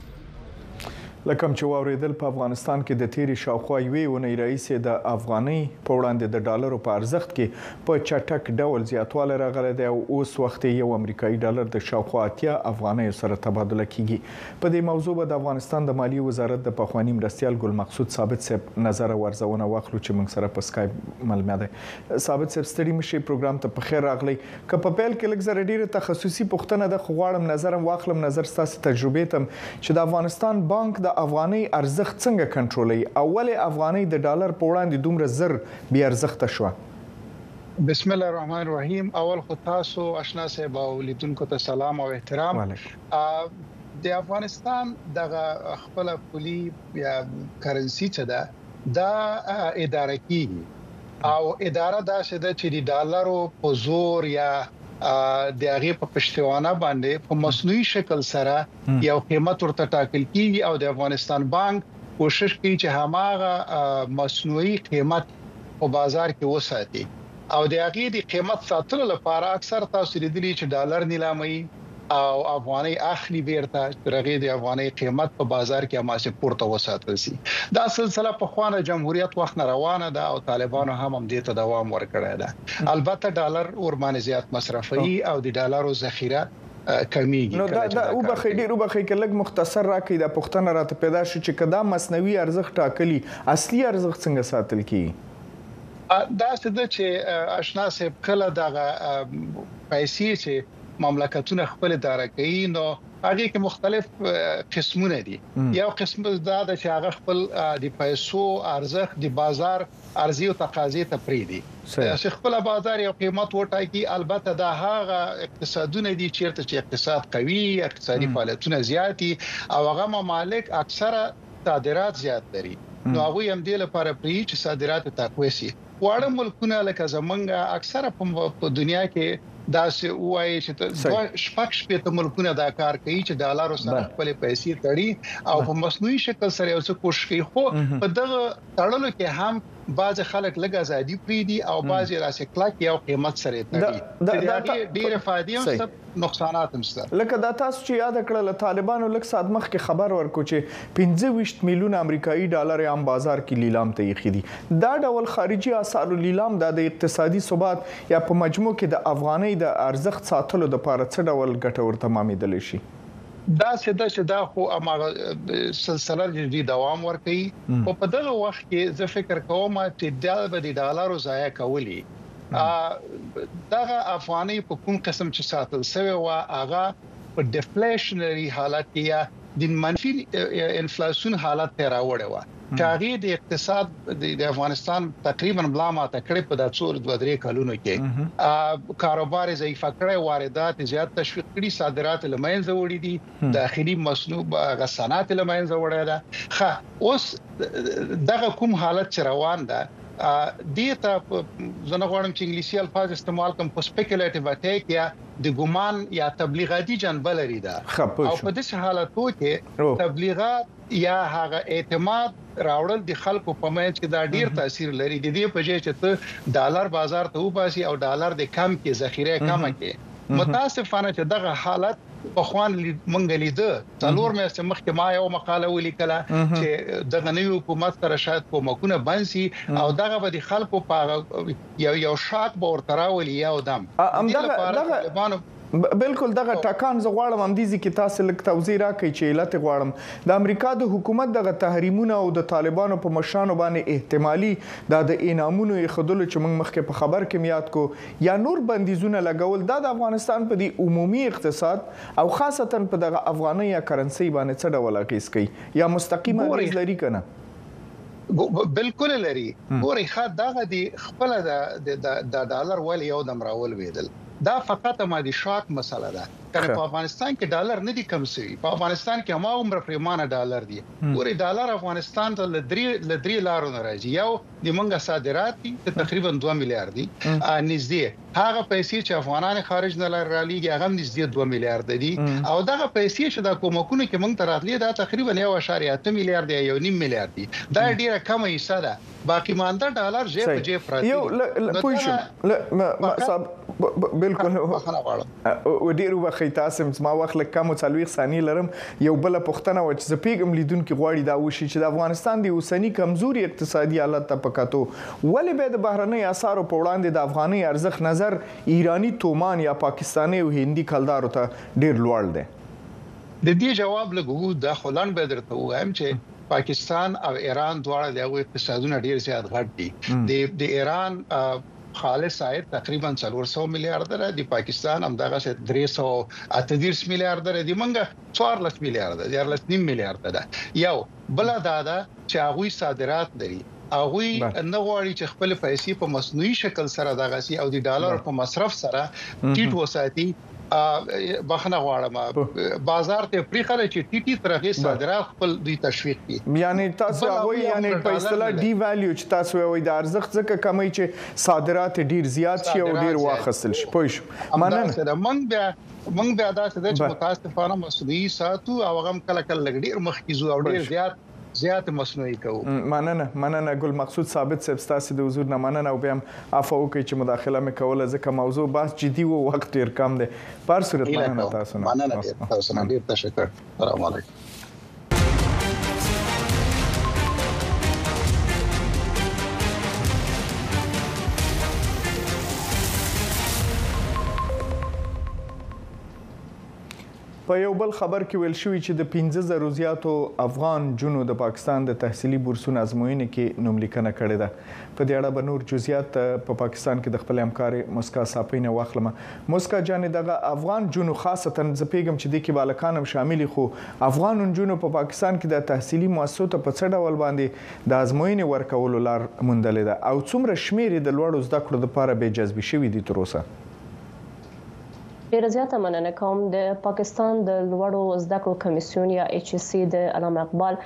لکه چې واوریدل په افغانستان کې د تیری شاوخوا یوې ونې رئیس د افغاني په وړاندې د ډالرو په ارزښت کې په چټک ډول زیاتوالی راغلی دی او اوس وخت یو امریکایي ډالر د شاوخوا اتیا افغانۍ سره تبادله کیږي. په دې موضوع به د افغانستان د مالیې وزارت د پخوانی مرستیال ګل مقصود ثابت صاحب نظر ورزونه واخلو چې موږ سره په اسکایپ ملمه دی. ثابت صاحب ستړي مشي پروګرام ته په خیر راغلی. که په پیل کې لږ زره ډیره تخصصي پوښتنه د غواړم نظرم واخلم نظر ستاسو تجربه تم چې د افغانستان بانک د افغاني ارزښت څنګه کنټرولوي او ولې افغاني د ډالر په وړاندې دومره زر بي ارزښت شو؟ بسم الله الرحمن الرحیم. اول خو تاسو آشنا صاحب او لیدونکو ته سلام او احترام. د افغانستان دغه خپل پولی یا کرنسی څه ده دا اداره کیږي او اداره دا څه ده چې د ډالرو په زور یا د هغه په پښتوانه باندې په مصنوعي شکل سره یو قیمت ورته ټاکل کیږي او د افغانستان بانک کوشش کوي چې هماغه مصنوعي قیمت په بازار کې وساتي او د هغه د قیمت ساتلو لپاره اکثر تاسو لیدلی چې ډالر نیلامي او افغاني اخلي بیرته ترغه د افغاني قیمت په بازار کې اماسه پورته وساتل شي. دا سلسله په خوانه جمهوریت وخت نه روانه ده او طالبانو هم هم دې ته دوام ورکړی ده. البته ډالر ورمانه زیات مصرفي او د ډالرو ذخیره کمیږي. نو دا دا او بخې ډیر او بخې کې لږ مختصر راکې د پښتنه راته پیدا شو چې کدا مصنوعي ارزښت ټاکلي اصلي ارزښت څنګه ساتل کیږي؟ دا څه ده چې آشنا صاحب کله دغه پیسې چې مملکتونه خپل اداره کوي نو هغه کې مختلف قسمونه دي. یو قسم دا د چې هغه خپل د پیسو ارزښت د بازار ارزي او تقاضې ته پریدي چې خپل بازار یو قیمت وټاکي. البته دا هغه اقتصادونه دي چیرته چې اقتصاد قوي اقتصادي فعالیتونه زیاتی او هغه ممالک اکثره صادرات زیات لري نو هغه هم د لپاره پری چې صادرات تقوی شي. واړه ملکونه لکه زمونږ اکثره په دنیا کې دا سه وایي چې شپږ شپږ ملکونه دا کار کوي چې ډالرو سره خپل پیسې تړي او په مصنوعي شکل سره یو څه کوشش کوي. خو په دغه تړلو کې هم بعض خلک لږ ازادي پریدي او بعض راسه کلک یو قیمت سره تړي. دا ډیره فائدې او نقصانات هم شته. لکه دا تاسو چې یاد کړل طالبانو لږ سات مخ کې خبر ورکو چې پنځه ویشت میلیون امریکایي ډالر عام بازار کې لیلام ته یې خېدي. دا ډول خارجي اسعار لیلام د اقتصادي ثبات یا په مجموع کې د افغاني د ارزښت ساتلو د لپاره څه ډول ګټور تمامېدل شي؟ دا څه ده چې دا خو امغه سلسله د دوام ورکړي او په دغه وخت کې زه فکر کوم چې د به د ډالرو ضایع کولی دغه افغاني په کوم قسم چې ساتل شوی و هغه په ډیفلیشنري حالت کې د منفي انفلیشن حالت ته راوړی و. کاغي د اقتصاد د افغانستان تقریبا بلا ماته کړې په د څور دوه درې کلونو کې کاروبار ضعیف کړي واردات زیات تشویق کړي صادرات لمنځه وړي دي داخلي مصنوع غصانات لمنځه وړي ده. خا اوس دغه کوم حالت چې روان ده دیتا زنه غواړم چې انګلیسي الفاظ استعمال کوم په سپیکولیټیو اټیک یا د ګومان یا تبلیغاتي جنبه لري دا او په دې حالاتو کې تبلیغات یا هغه اعتماد راوړل د خلکو په منځ کې دا ډیر تاثیر لري. د دې په ځای چې ته ډالر بازار ته وباسي او ډالر د کم کې ذخیره کم کې متاسفانه چې دغه حالت په خوان مونږ لیده څلور مې مخکې ما یو مقاله ولیکله چې دغه نوې حکومت سره شاید کومکونه بنسي او دغه به د خلکو په یو یو شاک به ورته راولي یو دم دغه بالکل دغه ټاکان ز غواړم هم دي چې تاسو لک توضیح راکړئ چې علت غواړم د امریکا د حکومت دغه تحریمونه او د طالبانو په مشرانو باندې احتمالي د انعامونو خدل چې موږ مخکې په خبر کې میات کو یا نور بندیزونه لګول د افغانستان په د عمومي اقتصاد او خاصتا په دغه افغاني یا کرنسي باندې څه ډول اغیز کوي یا مستقیمه اغیز لري کنه؟ بالکل لري. ګوري خا دغه دی خپل د د ډالر ول یو دم راول ویدل دا فقط مادي شاک مسله ده کنه په افغانستان کې ډالر نه دي کم شوی په افغانستان کې ما عمر پریمانه ډالر دي ګوري ډالر افغانستان ته لدري لدري لارو نه راځي یو د منګه صادرات دي تقریبا دوه میلیارډ دي نږدې هغه پیسې چې افغانان خارج نه لرالېږي هغه نږدې دوه میلیارډ دي او دغه پیسې چې د کومکونو کې موږ تراتلې دا تقریبا یو اشاریه اته میلیارډ یو نیم میلیارډ دي دا ډیره کمه حصہ ده باقي مانده ډالر جې په جې پراته یو پوښتنه لا صاحب بالکل و ډیرو وخت تاسو ما وخت لکه مو څلويخ ثانیې لرم یو بل پښتنه و چې زپیګم لیدونکو غواړي دا وشي چې د افغانستان د اوسنی کمزوري اقتصادي حالت ته پکاتو ولې به د بهرنۍ اثارو په وړاندې د افغاني ارزښت نظر ایرانی تومان یا پاکستاني او هندي کلدارو ته ډیر لوړ دی د دې جواب لګو د خلان به درته وایم چې پاکستان او ایران دواړه د اقتصادونو ډیر زیات غټ دي د د ایران خالص عاید تقریبا څلور سوه میلیارډ دی د پاکستان هم دغه درې سوه اته دېرش میلیارډ دی منګه څوارلس میلیارډ دی څوارلس نیم میلیارډ ده یو بل دا ده چې هغه صادرات لري هغه نه غواړي چې خپل پیسې په مصنوعي شکل سره دغه سي او د ډالر په مصرف سره ټیټ وساتي بخنه غواړم بازار ته پریخره چې ټي ټي ترغه صادرات خپل دوی تشویق کړي یعنی تاسو هغه یعنی په اصطلاح ډی ویلیو چې تاسو وایي د ارزښت ځکه کمی چې صادرات ډیر زیات شي او ډیر واخصل شي پوه شو مننه من بیا من بیا دا چې متاسفانه مصنوعي ساتو او هغه کله کله ډیر مخکیزو او ډیر زیات زیات مصنوعي کوو مننه مننه ګل مقصود ثابت صاحب تاسو د حضور نه مننه او بیا عفو کوي چې مداخله مې کوله ځکه موضوع بحث جدي وو وخت ډیر کم دی پر صورت مننه تاسو نه مننه تاسو نه ډیر تشکر السلام علیکم په یو بل خبر کې ویل شوی چې د پنځه زره زیاتو افغان جنو د پاکستان د تحصیلي بورسونو ازموینې کې نوملیکنه کړې ده په دې اړه به نور جزئیات په پاکستان کې د خپل همکار مسکا صاحب نه واخلم مسکا جان دغه افغان جنو خاصتا ز پیغام چې د کې بالکان هم شامل خو افغان جنو په پاکستان کې د تحصیلي مؤسسو ته په څه ډول باندې د ازموینې ورکولو لار موندلې ده او څومره شمیر د لوړو زده کړو لپاره به جذب شوي دي تر اوسه ډیر زیاته مننه کوم د پاکستان د لوړو زده کړو کمیسیون یا ایچ اس سی د علامه اقبال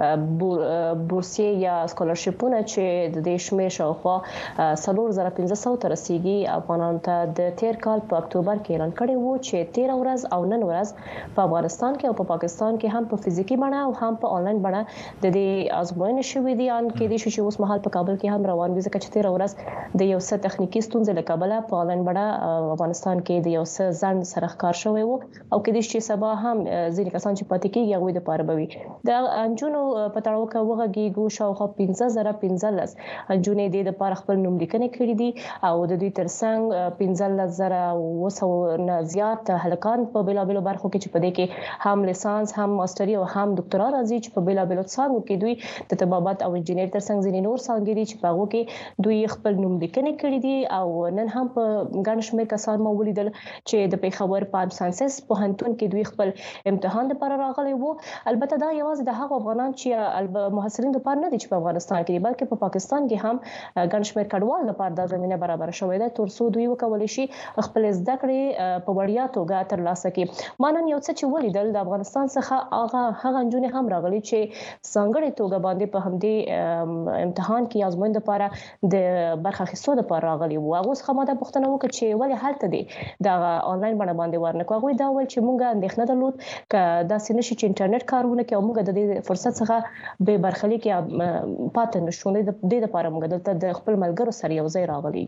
بورسیه یا سکالرشپونه چې د دې شمیر شاوخوا څلور زره پنځه سوه ته رسیدي افغانانو ته د تیر کال په اکتوبر کې اعلان کړی وو چې تیر ورځ او نن ورځ په افغانستان کې او په پاکستان کې هم په فزیکی بڼه او هم په آنلاین بڼه د دې ازموینې شوې دي ان کې د شې اوس مهال په کابل کې هم روان دي ځکه چې تیر ورځ د یو څه تخنیکی ستونزې له کبله په آنلاین بڼه افغانستان کې د یو څه ځان سره ښکار شوی وو او کله چې سبا هم ځینې کسان چې پاتې کیږي هغه د پاره بوي د انجونو په تړاو کې وغږیږو شاوخوا پنځه زره پنځلس انجونې د لپاره خپل نوم لیکنه کړې دي او د دوی ترڅنګ پنځلس زره وسو نه زیات هلکان په بلابلو برخو کې چې په دې کې هم لیسانس هم ماستري او هم ډاکټرا راځي چې په بلابلو څانګو کې دوی د طبابت او انجینر ترڅنګ ځینې نور څانګې دي چې په هغه کې دوی خپل نوم لیکنه کړې دي او نن هم په ګڼ شمېر کسان مو ولیدل چې د پیښور په ساينسز پوهنتون کې دوی خپل امتحان لپاره راغلي وو البته دا یوازې د هغو افغانان چې محصلین لپاره نه دي چې په افغانستان کې بلکې په پاکستان کې هم ګڼ شمېر کډوال لپاره د زمينه برابر شوې ده ترڅو دوی وکولای شي خپل زده کړې په وړیا توګه ترلاسه کړي مانن یو څه چې ولیدل د افغانستان څخه هغه هغه انجونې هم راغلي چې څنګه توګه باندې په همدې امتحان کې ازموین لپاره د برخه اخیستو لپاره راغلي وو هغه څخه ماده پوښتنه وکړه چې ولې حالت دي د آنلاین باندې ورنکو هغه دا ول چې مونږه اندېښنه درلود ک دا سینه چې انټرنیټ کارونه کوي مونږ د دې فرصت څخه به برخلیک یا پاتې نشو د دې لپاره مونږ دلته د خپل ملګرو سره یو ځای راغلي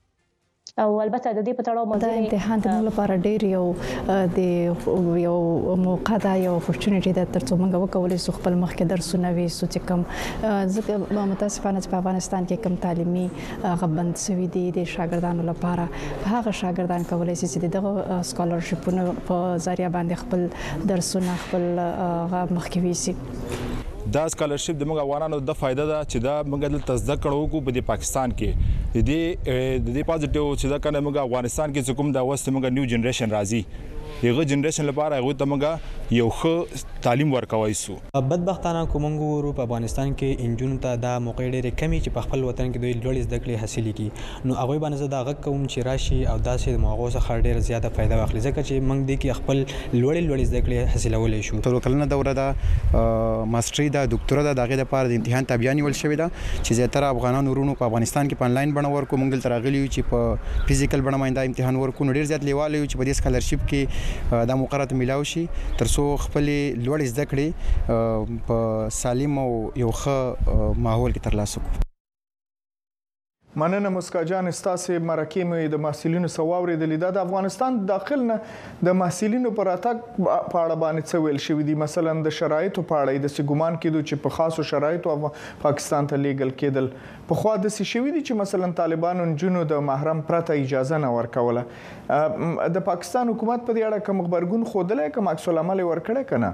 او البته د دې په تړاو باندې د امتحان د موږ لپاره ډیر یو د یو موقع دا یو اپورچونټی ده ترڅو موږ وکولای شو خپل مخکې درسونه وي سو چې کوم ځکه متاسفانه په افغانستان کې کوم تعلیمي غبند سوي دي د شاګردانو لپاره هغه شاګردان کولای شي چې دغه سکالرشپونه په ذریعہ باندې خپل درسونه خپل مخکې وي دا سکالرشپ د موږ افغانانو د فائدہ ده چې دا موږ د تصدیق کړو کو په پاکستان کې د دې د دې پازټیو چې دا کنه موږ افغانستان کې کوم دا وست موږ نیو جنریشن راځي دغه جنریشن لپاره هغه ته موږ یو ښه تعلیم ورکوي سو. بدبختانه کومنګ ورو په افغانستان کې انجونو ته دا موقع ډېرې کمی چې په خپل وطن کې دوی لوړ زده کړې حاصل کړي نو هغه باندې دا غږ کوم چې راشي او داسې موغو څخه ډېر زیاته فائدہ واخلي ځکه چې موږ دې کې خپل لوړ لوړ زده کړې حاصلولای شو. تر کلنه دوره دا ماستری دا ډاکټرا دا دغه لپاره د امتحان تابع نیول شوی دا چې زیاتره افغانان ورونو په افغانستان کې په انلاین بڼه ورکو موږ تر غلي چې په فزیکل بڼه باندې امتحان ورکو نو ډېر زیات لیواله چې په دې سکالرشپ کې دا مقررات ملاوي شي تر څو خپل لوړ زده کړې په سالم او یو ښه ماحول کې ترلاسه کړو. مننه مسکا جان استاسې مرکه مې د محصلینو سواوري د لیدا د افغانستان داخل نه د محصلینو پر اتاک په اړه باندې څه ویل شوی دي مثلا د شرایطو په اړه د سګومان کېدو چې په خاصو شرایطو پاکستان ته لیګل کېدل په خوا د څه شوی دي چې مثلا طالبانو جنو د محرم پرته اجازه نه ورکوله د پاکستان حکومت په دې اړه کوم خبرګون خوده کوم عکس العمل ورکړي کنه.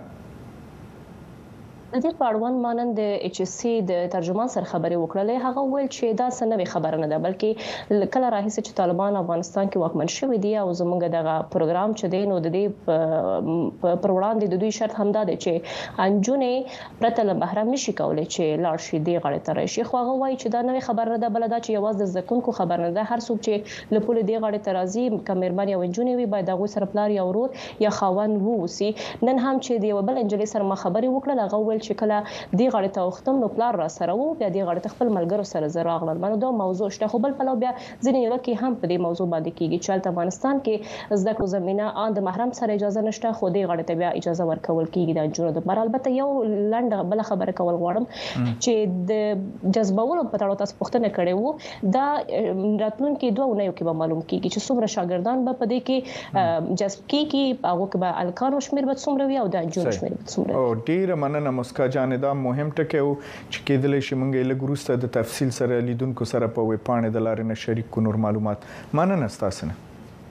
د دې په اړوند مانند د ایچ اس سی د ترجمان سره خبرې وکړلې هغه ویل چې دا څه نوې خبره نه ده بلکې کله راهیسې چې طالبان افغانستان کې واکمن شوي دي او زموږ دغه پروګرام چې دی نو د دې پر وړاندې د دوی شرط همدا دی چې انجونې پرته له بهرام نشي کولی چې لاړ شي دې غاړې ته راشي خو هغه وایي چې دا نوې خبره نه ده بله دا چې یوازې د زده کوونکو خبره نه ده هر څوک چې له پولې دې غاړې ته راځي که مېرمن یا انجونې وي باید هغوی سره پلار یا ورور یا خاوند واوسي. نن هم چې د یوه بل نجلۍ سره ما خبرې وکړل هغه ویل چې کله دې غاړې ته وختم نو پلار را سره وو بیا دې غاړې ته خپل ملګرو سره زه راغلم نو دا موضوع شته خو بل پلو بیا ځینې نیوکې هم په دې موضوع باندې کېږي چې هلته افغانستان کې زده کړو زمینه ان د محرم سره اجازه نشته خو دې غاړې ته بیا اجازه ورکول کېږي د نجونو دپاره. البته یو لنډه بله خبره کول غواړم چې د جذبولو په تړاو تاسو پوښتنه کړې وو دا راتلونکي دوه اونیو کې به معلوم کېږي چې څومره شاګردان به په دې کې جذب کېږي هغو کې به هلکانو شمېر به څومره وي او د نجونو شمېر به څومره وي. ډېره مننه مسکا جان دا مهم ټکی و چې کېدلی شي موږ یې لږ وروسته د تفصیل سره لیدونکو سره په ویبپاڼې د لارې نه شریک کړو نور معلومات. مننه ستاسو نه.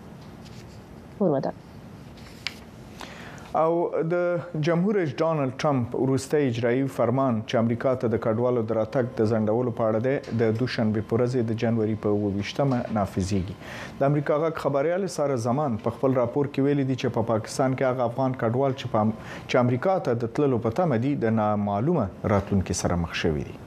او د جمهور رئیس ډانلډ ټرمپ وروستی اجرایي فرمان چې امریکا ته د کډوالو د راتګ د ځنډولو په اړه دی د دوشنبې په ورځ د جنوري په اووه ویشتمه نافذیږي. د امریکا غږ خبریال ساره زمان په خپل راپور کې ویلي دي چې په پا پاکستان کې هغه افغان کډوال چې په چې امریکا ته د تللو په تمه دي د نامعلومه راتلونکي سره مخ شوي دي.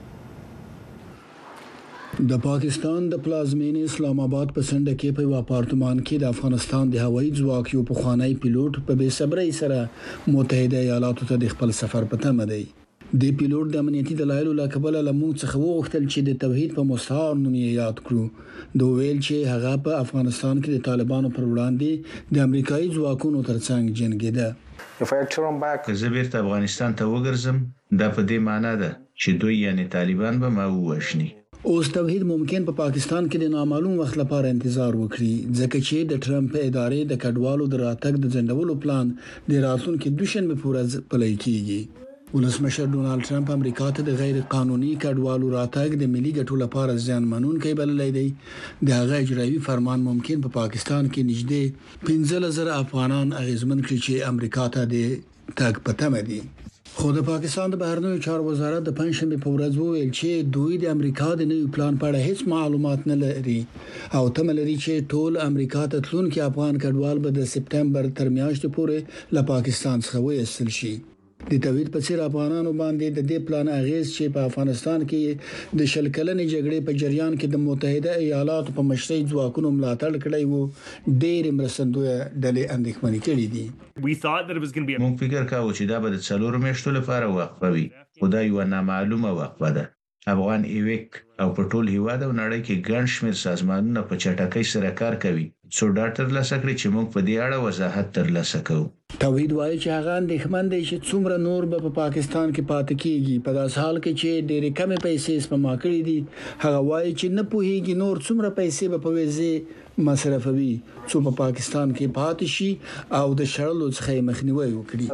د پاکستان د پلازمینې اسلام آباد په سنډه کې په یو اپارتمان کې د افغانستان د هوایي ځواک یو پخوانی پیلوټ په بې صبرۍ سره متحده ایالاتو ته د خپل سفر په تمه دی. د پیلوټ د امنیتي دلایلو له کبله له موږ څخه وغوښتل چې د توحید په مستعار نوم یې یاد کړو. دوی ویل چې هغه په افغانستان کې د طالبانو پر وړاندې د امریکایي ځواکونو ترڅنګ جنګېده. که زه بیرته افغانستان ته وګرځم دا په دې معنی ده چې دوی یعنی طالبان به ما ووژني. اوس توحید ممکن په پا پاکستان کې د نامعلوم وخت لپاره انتظار وکړي ځکه چې د ټرمپ ادارې د کډوالو د راتګ د ځنډولو پلان د راتلونکي دوشنبه په ورځ پلی کیږي. ولسمشر ډونالد ټرمپ امریکا ته د غیر قانوني کډوالو راتګ د ملي ګټو لپاره زیان منونکی بللی دی. د هغه اجرایي فرمان ممکن په پا پاکستان کې نږدې پنځه زره افغانان اغیزمن کړي چې امریکا ته د تګ په تمه دي. خو د پاکستان د بهرنیو چارو وزارت د پنځشنبه په ورځ وویل چې دوی د امریکا د نوي پلان په اړه هیڅ معلومات نه لري او تمه لري چې ټول امریکا ته تلونکي افغان کډوال به د سپټمبر تر میاشتې پورې له پاکستان څخه وایستل شي. د توحید په څیر افغانانو باندې د دې پلان اغیز چې په افغانستان کې د شل کلنې جګړې په جریان کې د متحده ایالاتو په مشرۍ ځواکونو ملاتړ کړی وو ډېر مرستندوی ډلې اندېښمنې کړې دي. موږ فکر کاوه چې دا به د څلورو میاشتو لپاره وقفه وي خو دا یوه نامعلومه وقفه ده. افغان ایویک او په ټول هیواد او نړۍ کې ګڼ شمېر سازمانونه په چټکۍ سره کار کوي څو ډاډ ترلاسه کړي چې موږ په دې اړه وضاحت ترلاسه کوو. توحید وایي چې هغه اندېښمن دی چې څومره نور به په پا پاکستان کې پاتې کیږي په داس حال کې چې ډېرې کمې پیسې سپما کړې دي. هغه وایي چې نه پوهیږي نور څومره پیسې به په ویزې مصرفوي څو په پا پاکستان کې پاتې شي او د شړلو څخه مخنیوي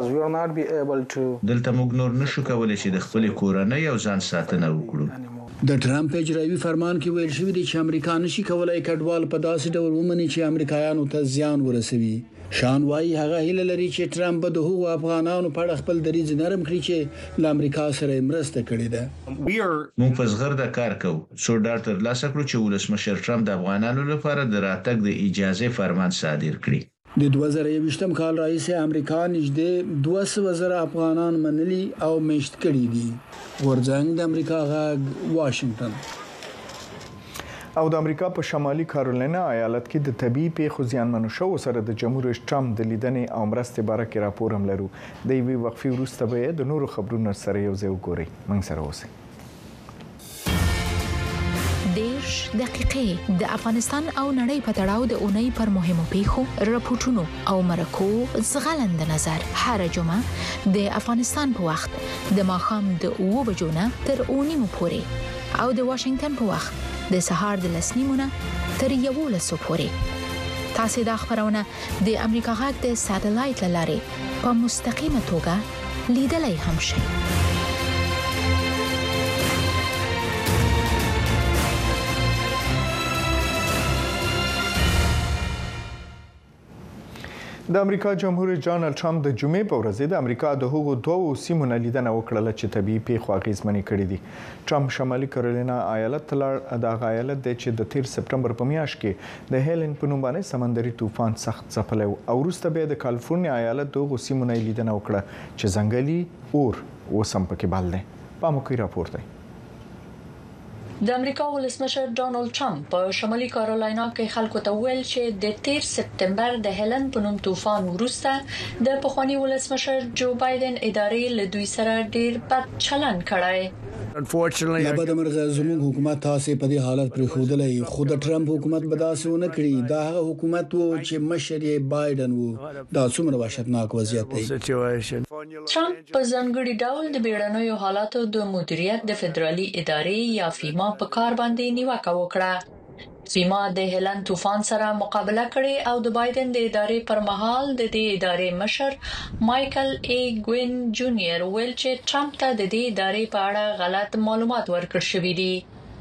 وکړي. دلته موږ نور نشو کولای چې د خپل کورنۍ او ځان ساتنه وکړو. د ټرمپ اجرایي فرمان کې ویل شوی دی چې امریکا نشي کولای کډوال په داسې ډول ومني چې امریکایانو ته زیان ورسوي. شان وايي هغه هیله لري چې ټرمپ به د هغو افغانانو په اړه خپل دریځ نرم کړي چې له امریکا سره مرسته کړې ده. موږ په زغرده کار کوو څو ډاډ ترلاسه کړو چې ولسمشر ټرمپ د افغانانو لپاره د راتګ د اجازه فرمان صادر کړي. د دوه زره یوویشتم کال رئیس امریکا نږدې دوه سوه زره افغانان منلي او میشت کړي دي. ورځنګ د امریکا غږ واشنگټن. او د امریکا په شمالي کارولاینا ایالت کې د طبي پیښو زیانمنو شوو سره د جمهور رئیس ټرمپ د لیدنې او مرستې باره کې راپور هم لرو. د یوې وقفې وروسته به د نورو خبرونو سره یو ځای وګورئ. موږ سره اوسئ. دیش دقیقې د افغانستان او نړۍ په تړاو د اونۍ پر مهمو پیښو، راپورټونو او مرکو زغلند نظر هر جمعه د افغانستان په وخت د ماښام د اوو بجو نه تر اوو نیمو پورې او د واشنگټن په وخت د سهار د لس نیمو نه تر یوولسو پورې. تاسو د خبرونه د امریکا غږ د ساتلایت لارې په مستقیمه توګه لیدلای هم شئ. د امریکا جمهور رئیس ډانلډ ټرمپ د جمعې په ورځ د امریکا د هغو دوو سیمو نه لیدنه وکړه چې طبيعي پیښو اغیزمنې کړې دي. ټرمپ شمالي کارولاینا ایالت ته لاړ. د هغه ایالت دی چې د تیر سپټمبر په میاشت کې د هیلن په نوم باندې سمندري طوفان سخت ځپلی و او وروسته بیا د کالیفورنیا ایالت د هغو سیمو نه لیدنه وکړه چې ځنګلي اور اوس هم پکې بل دی. په موقع راپور دی. د امریکا ولسمشر ډانلډ ټرمپ په شمالي کارولاینا کې خلکو ته ویل چې د تیر سپټمبر د هیلن په نوم طوفان وروسته د پخوانی ولسمشر جو بایدن ادارې له دوی سره ډیر بد چلند کړی. لا بد مرغه زموږ حکومت تاسو په دې حالت پر خوده خو د ټرمپ حکومت بداسه ونه کړی. دا هغه حکومت وو چې مشر یې بایدن وو. دا څومره وحشتناک وضعیت دی. ټرمپ په ځانګړي ډول د بیړنیو حالاتو د مدیریت د فدرالي ادارې یا فیما په کار باندې نیوکه وکړه. فیما د هیلن طوفان سره مقابله کړې او د بایدن د ادارې پر مهال د دې ادارې مشر مایکل ای ګوین جونیئر ویل چې ټرمپ ته د دې ادارې په اړه غلط معلومات ورکړل شوي دي.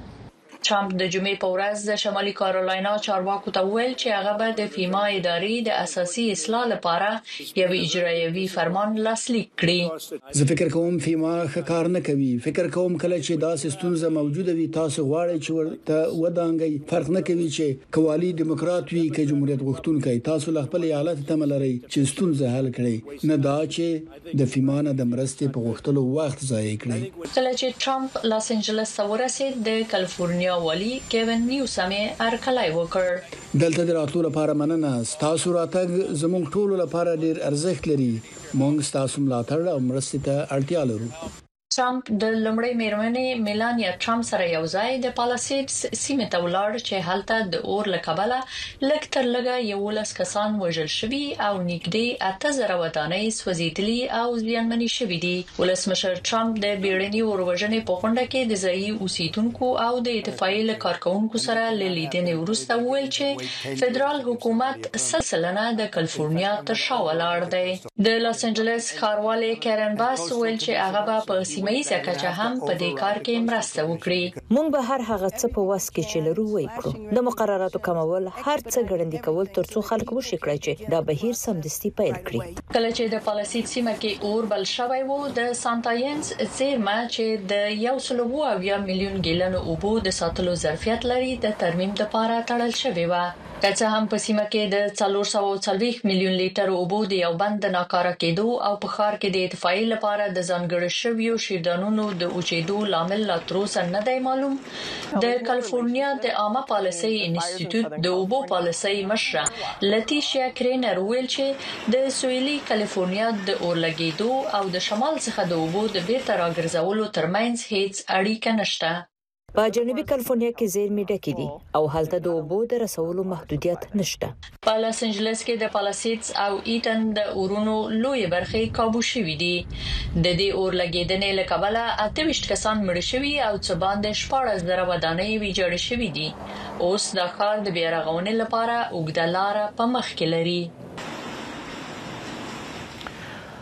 ټرمپ د جمعې په ورځ د شمالي کارولاینا چارواکو ته ویل چې هغه به د فیما ادارې د اساسي اصلاح لپاره یو اجرایوي فرمان لاسلیک کړي. زه فکر کوم فیما ښه کار نه کوي. فکر کوم کله چې دا ستونزه موجوده وي تاسو غواړئ چې ورته ودانګي. فرق نه کوي چې کوالي دیموکرات وي که جمهوریت غوښتونکي. تاسو له خپل ایالت ته ملري چې ستونزه حل کړئ، نه دا چې د فیما نه د مرستې په غوښتلو وخت ضایع کړئ. کله چې ټرمپ لاس انجلس ته ورسید د کالیفورنیا والی کیون نیوسم ارکلای وکړ. دلته د راتلو لپاره مننه. تاسو راتګ زموږ ټولو لپاره ډیر ارزښت لري. موږ تاسو ملاتړ او مرستې ته اړتیا لرو. ټرمپ د لومړۍ میرمنې میلانیا ټرمپ سره یو ځای د پالاسیډز سیمه ته ولاړ چې هلته د اور لکبله لږ تر لږه یولس کسان وژل شوي او نږدې اته زره ودانۍ سوځېدلي او زیانمنې شوي دي. ولسمشر ټرمپ د بیړني اوروژنې په غونډه کې د ځایي اوسیدونکو او د اتفاقي کارکونکو سره لیدنې وروسته ویل چې فدرال حکومت سلسله د کالیفورنیا تر شا ولاړ دی. د لاس انجلس ښاروالۍ کارن باس ویل چې هغه به په سیمایي کچه هم په دې کار کې مرسته وکړي. مونږ به هر هغه څه په واس کې چې لرو وکړو. د مقرراتو کمول هر څه ګړندې کول ترڅو خلک وشي کړی چې دا بهیر سمدستي پیل کړي. کله چې د پالاسید سیمه کې اور بل شوی وو د سانتاینز زیرمه چې د یو سل او اویا میلیون ګیلن اوبو د ساتلو ظرفیت لري د ترمیم لپاره تړل شوی و. که څه هم په سیمه کې د څلور سوه او څلوېښت میلیون لیټر اوبو د یو بند د ناکاره کېدو او په ښار کې د اتفاقي لپاره د ځانګړي شویو شیردانونو د اوچېدو لامل لا تر اوسه نه دی معلوم. د کالیفورنیا د عامه پالیسۍ انسټیټیوټ د اوبو پالیسۍ مشره لتیشیا کرینر ویل چې د سویلي کالیفورنیا د اورلګېدو او د شمال څخه د اوبو د بیرته راګرځولو ترمنځ هیڅ اړیکه نشته. په جنوبي کالیفورنیا کې زیرمې ډکې دي او هلته د اوبو د رسولو محدودیت نشته. په لاس انجلس کې د پالاسیډز او ایټن د اورونو لوی برخې کابو شوې دي. د دې اور لګیدنې له کبله اته ویشت کسان مړ شوي او څه باندې شپاړس زره ودانۍ ویجاړې شوې دي. اوس د ښار د بیا رغونې لپاره اوږده لار په مخ کې لري.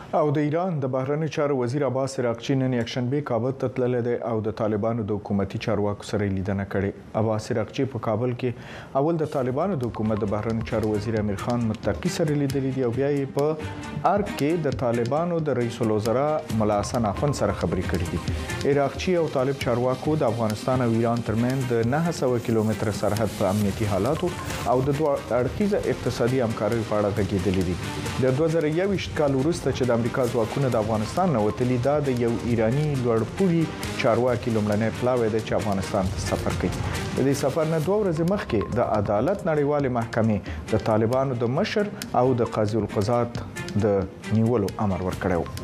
او د ایران د بهرنیو چارو وزیر عباس عراقچي نن یکشنبه کابل ته تللی دی او د طالبانو د حکومتي چارواکو سره لیدنه کړې. عباس عراقچي په کابل کې اول د طالبانو د حکومت د بهرنیو چارو وزیر امیر خان متقي سره لیدلی دی او بیا یې په ارګ کې د طالبانو د رئیس الوزرا ملا حسن اخوند سره خبرې کړې دي. عراقچي او طالب چارواکو د افغانستان او ایران ترمنځ د نه سوه کیلومتر سرحد په امنیتي حالاتو او د دوه اړخیزه اقتصادي همکارۍ په اړه غږېدلي دي. د دوه زره یوویشت کال وروسته چې د امریکا ځواکونه د افغانستان نه وتلي، دا د یو ایرانی لوړپوړي چارواکي لومړنی پلاوی دی چې افغانستان ته سفر کوي. د دې سفر نه دوه ورځې مخکې د عدالت نړیوالې محکمې د طالبانو د مشر او د قاضي القضات د نیولو امر ورکړی و.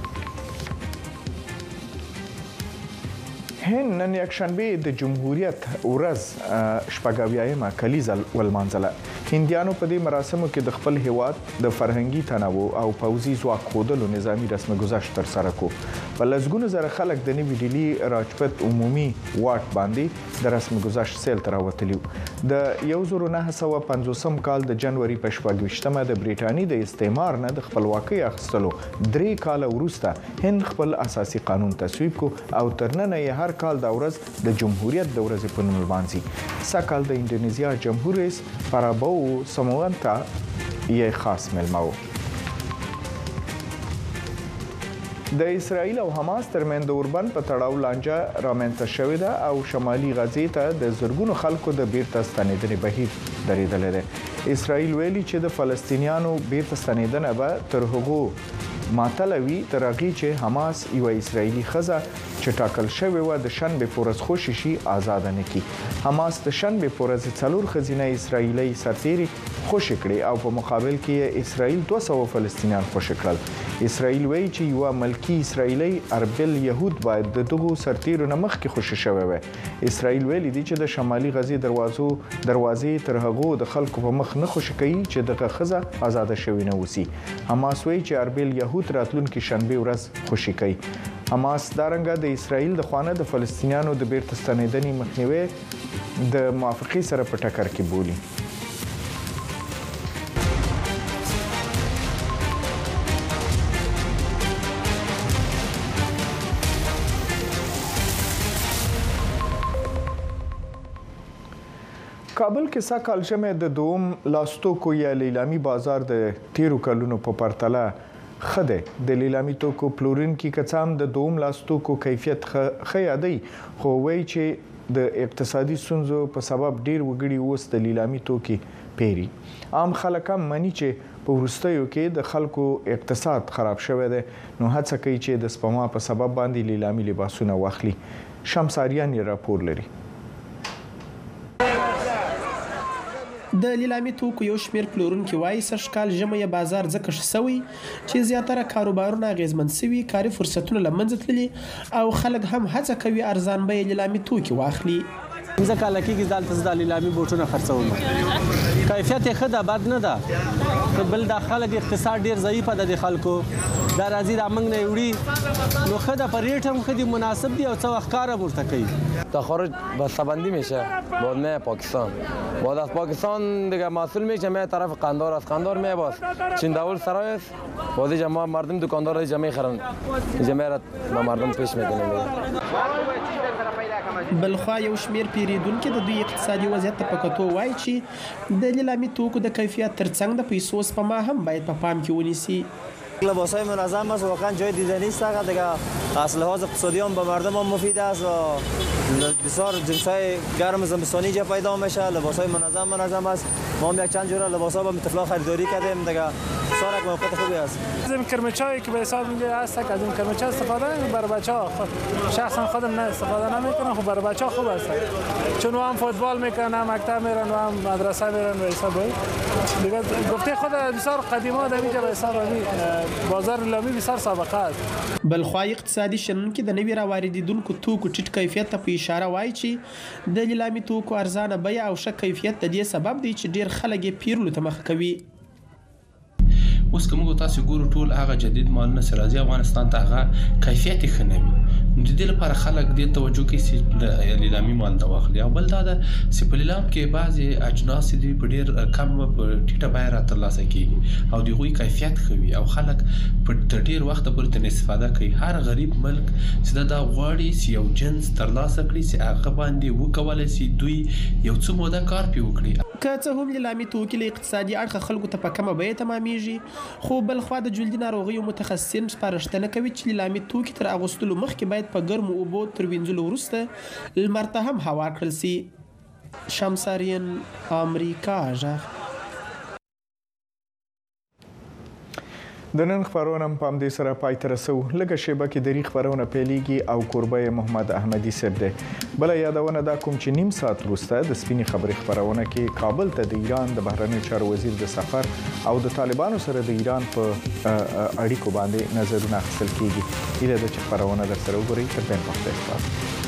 هند نن یکشنبه د جمهوریت ورځ شپږ اویایمه کلیزه ولمانځله. هندیانو په دې مراسمو کې د خپل هیواد د فرهنګي تنوع او پوځي ځواک ښودلو نظامي رسم ګذشت ترسره کو. په لسګونو زره خلک د نوي ډیلي راجپت عمومي واټ باندې د رسم ګذشت سیل ته راوتلي. د یو زره نه سوه پنځوسم کال د جنوري په شپږ ویشتمه د بریټانیې د استعمار نه د خپلواکۍ اخیستلو درې کاله وروسته هند خپل اساسي قانون تصویب کو او تر ننه یې هر کال دا ورځ د جمهوریت د ورځې په نوم لمانځي. سږ د انډونیزیا جمهور رئیس پرابو سمونتا یې خاص مېلمه و. د اسرایل او حماس ترمنځ د اوربند په تړاو لانجه رامنځته شوې ده او شمالي غزې ته د زرګونو خلکو د بیرته ستنېدنې بهیر درېدلی دی. اسرایل ویلي چې د فلسطینیانو بیرته ستنېدنه به تر هغو معطله وي تر هغې چې حماس یوه اسرایلي ښځه چې ټاکل شوې وه د شنبې په ورځ خوشي شي آزاده نه کړي. حماس د شنبې په ورځ څلور ښځینه اسرایلي سرتېري خوشي کړي او په مقابل کې اسرایل دوه سوه فلسطینیان خوشي کړل. اسرایل وایي چې یوه ملکي اسرایلي اربل یهود باید د دغو سرتېرو نه مخکې خوشي شوی وای. اسرایل ویلي دي چې د شمالي غزې دروازو دروازې تر هغو د خلکو په مخ نه خوشي کوي چې دغه ښځه آزاده شوې نه اوسي. حماس وایي چې اربل یهود راتلونکي شنبې ورځ خوشي کوي. حماس دارنګه د اسرایل د خوانه د فلسطینیانو د بیرته ستنېدنې مخنیوي د موافقې سره په ټکر کې بولي. کابل کې سږ کال ژمي د دوم لاستوکو یا لیلامي بازار د تیرو کلونو په پرتله ښه دی. د لیلامي توکو پلورونکي که څه هم د دوم لاستوکو کیفیت ښه یادوي، خو وایي چې د اقتصادي ستونزو په سبب ډیر وګړي اوس د لیلامي توکي پیري. عام خلک هم مني چې په وروستیو کې د خلکو اقتصاد خراب شوی دی، نو هڅه کوي چې د سپما په سبب باندې لیلامي لباسونه واخلي. شمس آریان یې راپور لري. د لیلامي توکو یو شمیر پلورونکي وایي سږ کال ژمی بازار ځکه ښه سوی چې زیاتره کاروبارونه اغیزمن سوي، کاري فرصتونه له منځه تللي او خلک هم هڅه کوي ارزان بیې لیلامي توکي واخلي. پنځه کاله کېږي دلته زه د لیلامي بوټونه خرڅوم. کیفیت یې ښه ده، بد نه ده. بل دا خلک اقتصاد ډېر ضعیفه ده د خلکو، دا راځي را موږ نه یې وړي، نو ښه ده، په ریټ هم ښه دي، مناسب دي او څه وخت کار هم ورته کوي. تخارج بسته‌بندی میشه با نه پاکستان. بعد از پاکستان دیگه محصول میشه میاد طرف قندار، از قندار میاد باز چین داول سرای است. بعد جمع مردم دکاندار جمع میخرن، جمع را با مردم پیش میکنن. بلخوا یو شمیر پیریدونکو د دوی اقتصادي وضعیت په کتو وایي چې د لیلامي توکو د کیفیت ترڅنګ د پیسو سپما هم باید په پام کې ونیسي. لباسای منظم است، واقعا جای دیدنی است. دیگه از لحاظ اقتصادی هم به مردم هم مفید است و بسیار جنسای گرم زمستانی جا پیدا میشه. لباسای منظم منظم است. ما هم یک چند جوره لباسا با متفلا خریداری کردیم، دیگه بسیار یک موقعیت خوبی است. از این کرمچایی که به حساب میگه هست که از این کرمچا استفاده میکنم برای بچه‌ها. شخصا خودم نه استفاده نمیکنم، خب برای بچه‌ها خوب است. چون هم فوتبال میکنن، هم مکتب میرن و هم مدرسه میرن به حساب دیگه گفته خود بسیار قدیما در اینجا به حساب بازار لیلامي بسیار سابقه است. بلخوا اقتصادي شنونکي د نوي راواردیدونکو توکو ټیټ کیفیت ته په اشاره وایي چې د لیلامي توکو ارزانه بیه او ښه کیفیت د دې سبب دی چې ډیر خلک یې پیرلو ته مخه کوي. اوس که موږ تاسو ګورو ټول هغه جدید مالونه چې راځي افغانستان ته هغه کیفیت ښه نه وي. د دې لپاره خلک دې توجه کوي چې د لیلامي مال د واخلي او بل دا ده چې په لیلام کې بعضي اجناس دي په ډیر کم په ټیټه بیه ترلاسه کیږي او د غوي کیفیت خوي او خلک په ډیر وخت پورې تر استفاده کوي. هر غریب ملک چې دا غواړي چې یو جنس ترلاسه کړي چې هغه باندې وکولای شي دوی یو څه موده کار پی وکړي. که څه هم لیلامي توکي له اقتصادي اړخه خلکو ته په کومه بیه تمامېږي خو بل خو د جلدي ناروغیو متخصصین سپارښتنه کوي چې لیلامي توکي تر اغوستلو مخکې باید په ګرمو اوبو تر وینځلو وروسته لمر ته هم هوار کړل شي. شمسارین امریکا ژغ. د نن خبرونه په همدې سره پای ته رسو. لږه شیبه کې د ریخ خبرونه پیلېږي او کوربه محمد احمدي صاحب دی. بل یادونه دا کوم چې نیم ساعت وروسته د سپینې خبرې خبرونه کې کابل ته د ایران د بهرنیو چارو وزیر د سفر او د طالبانو سره د ایران په اړیکو باندې نظرونه اخیستل کیږي. هیله ده چې خبرونه در سره وګورئ. تر بیا وخت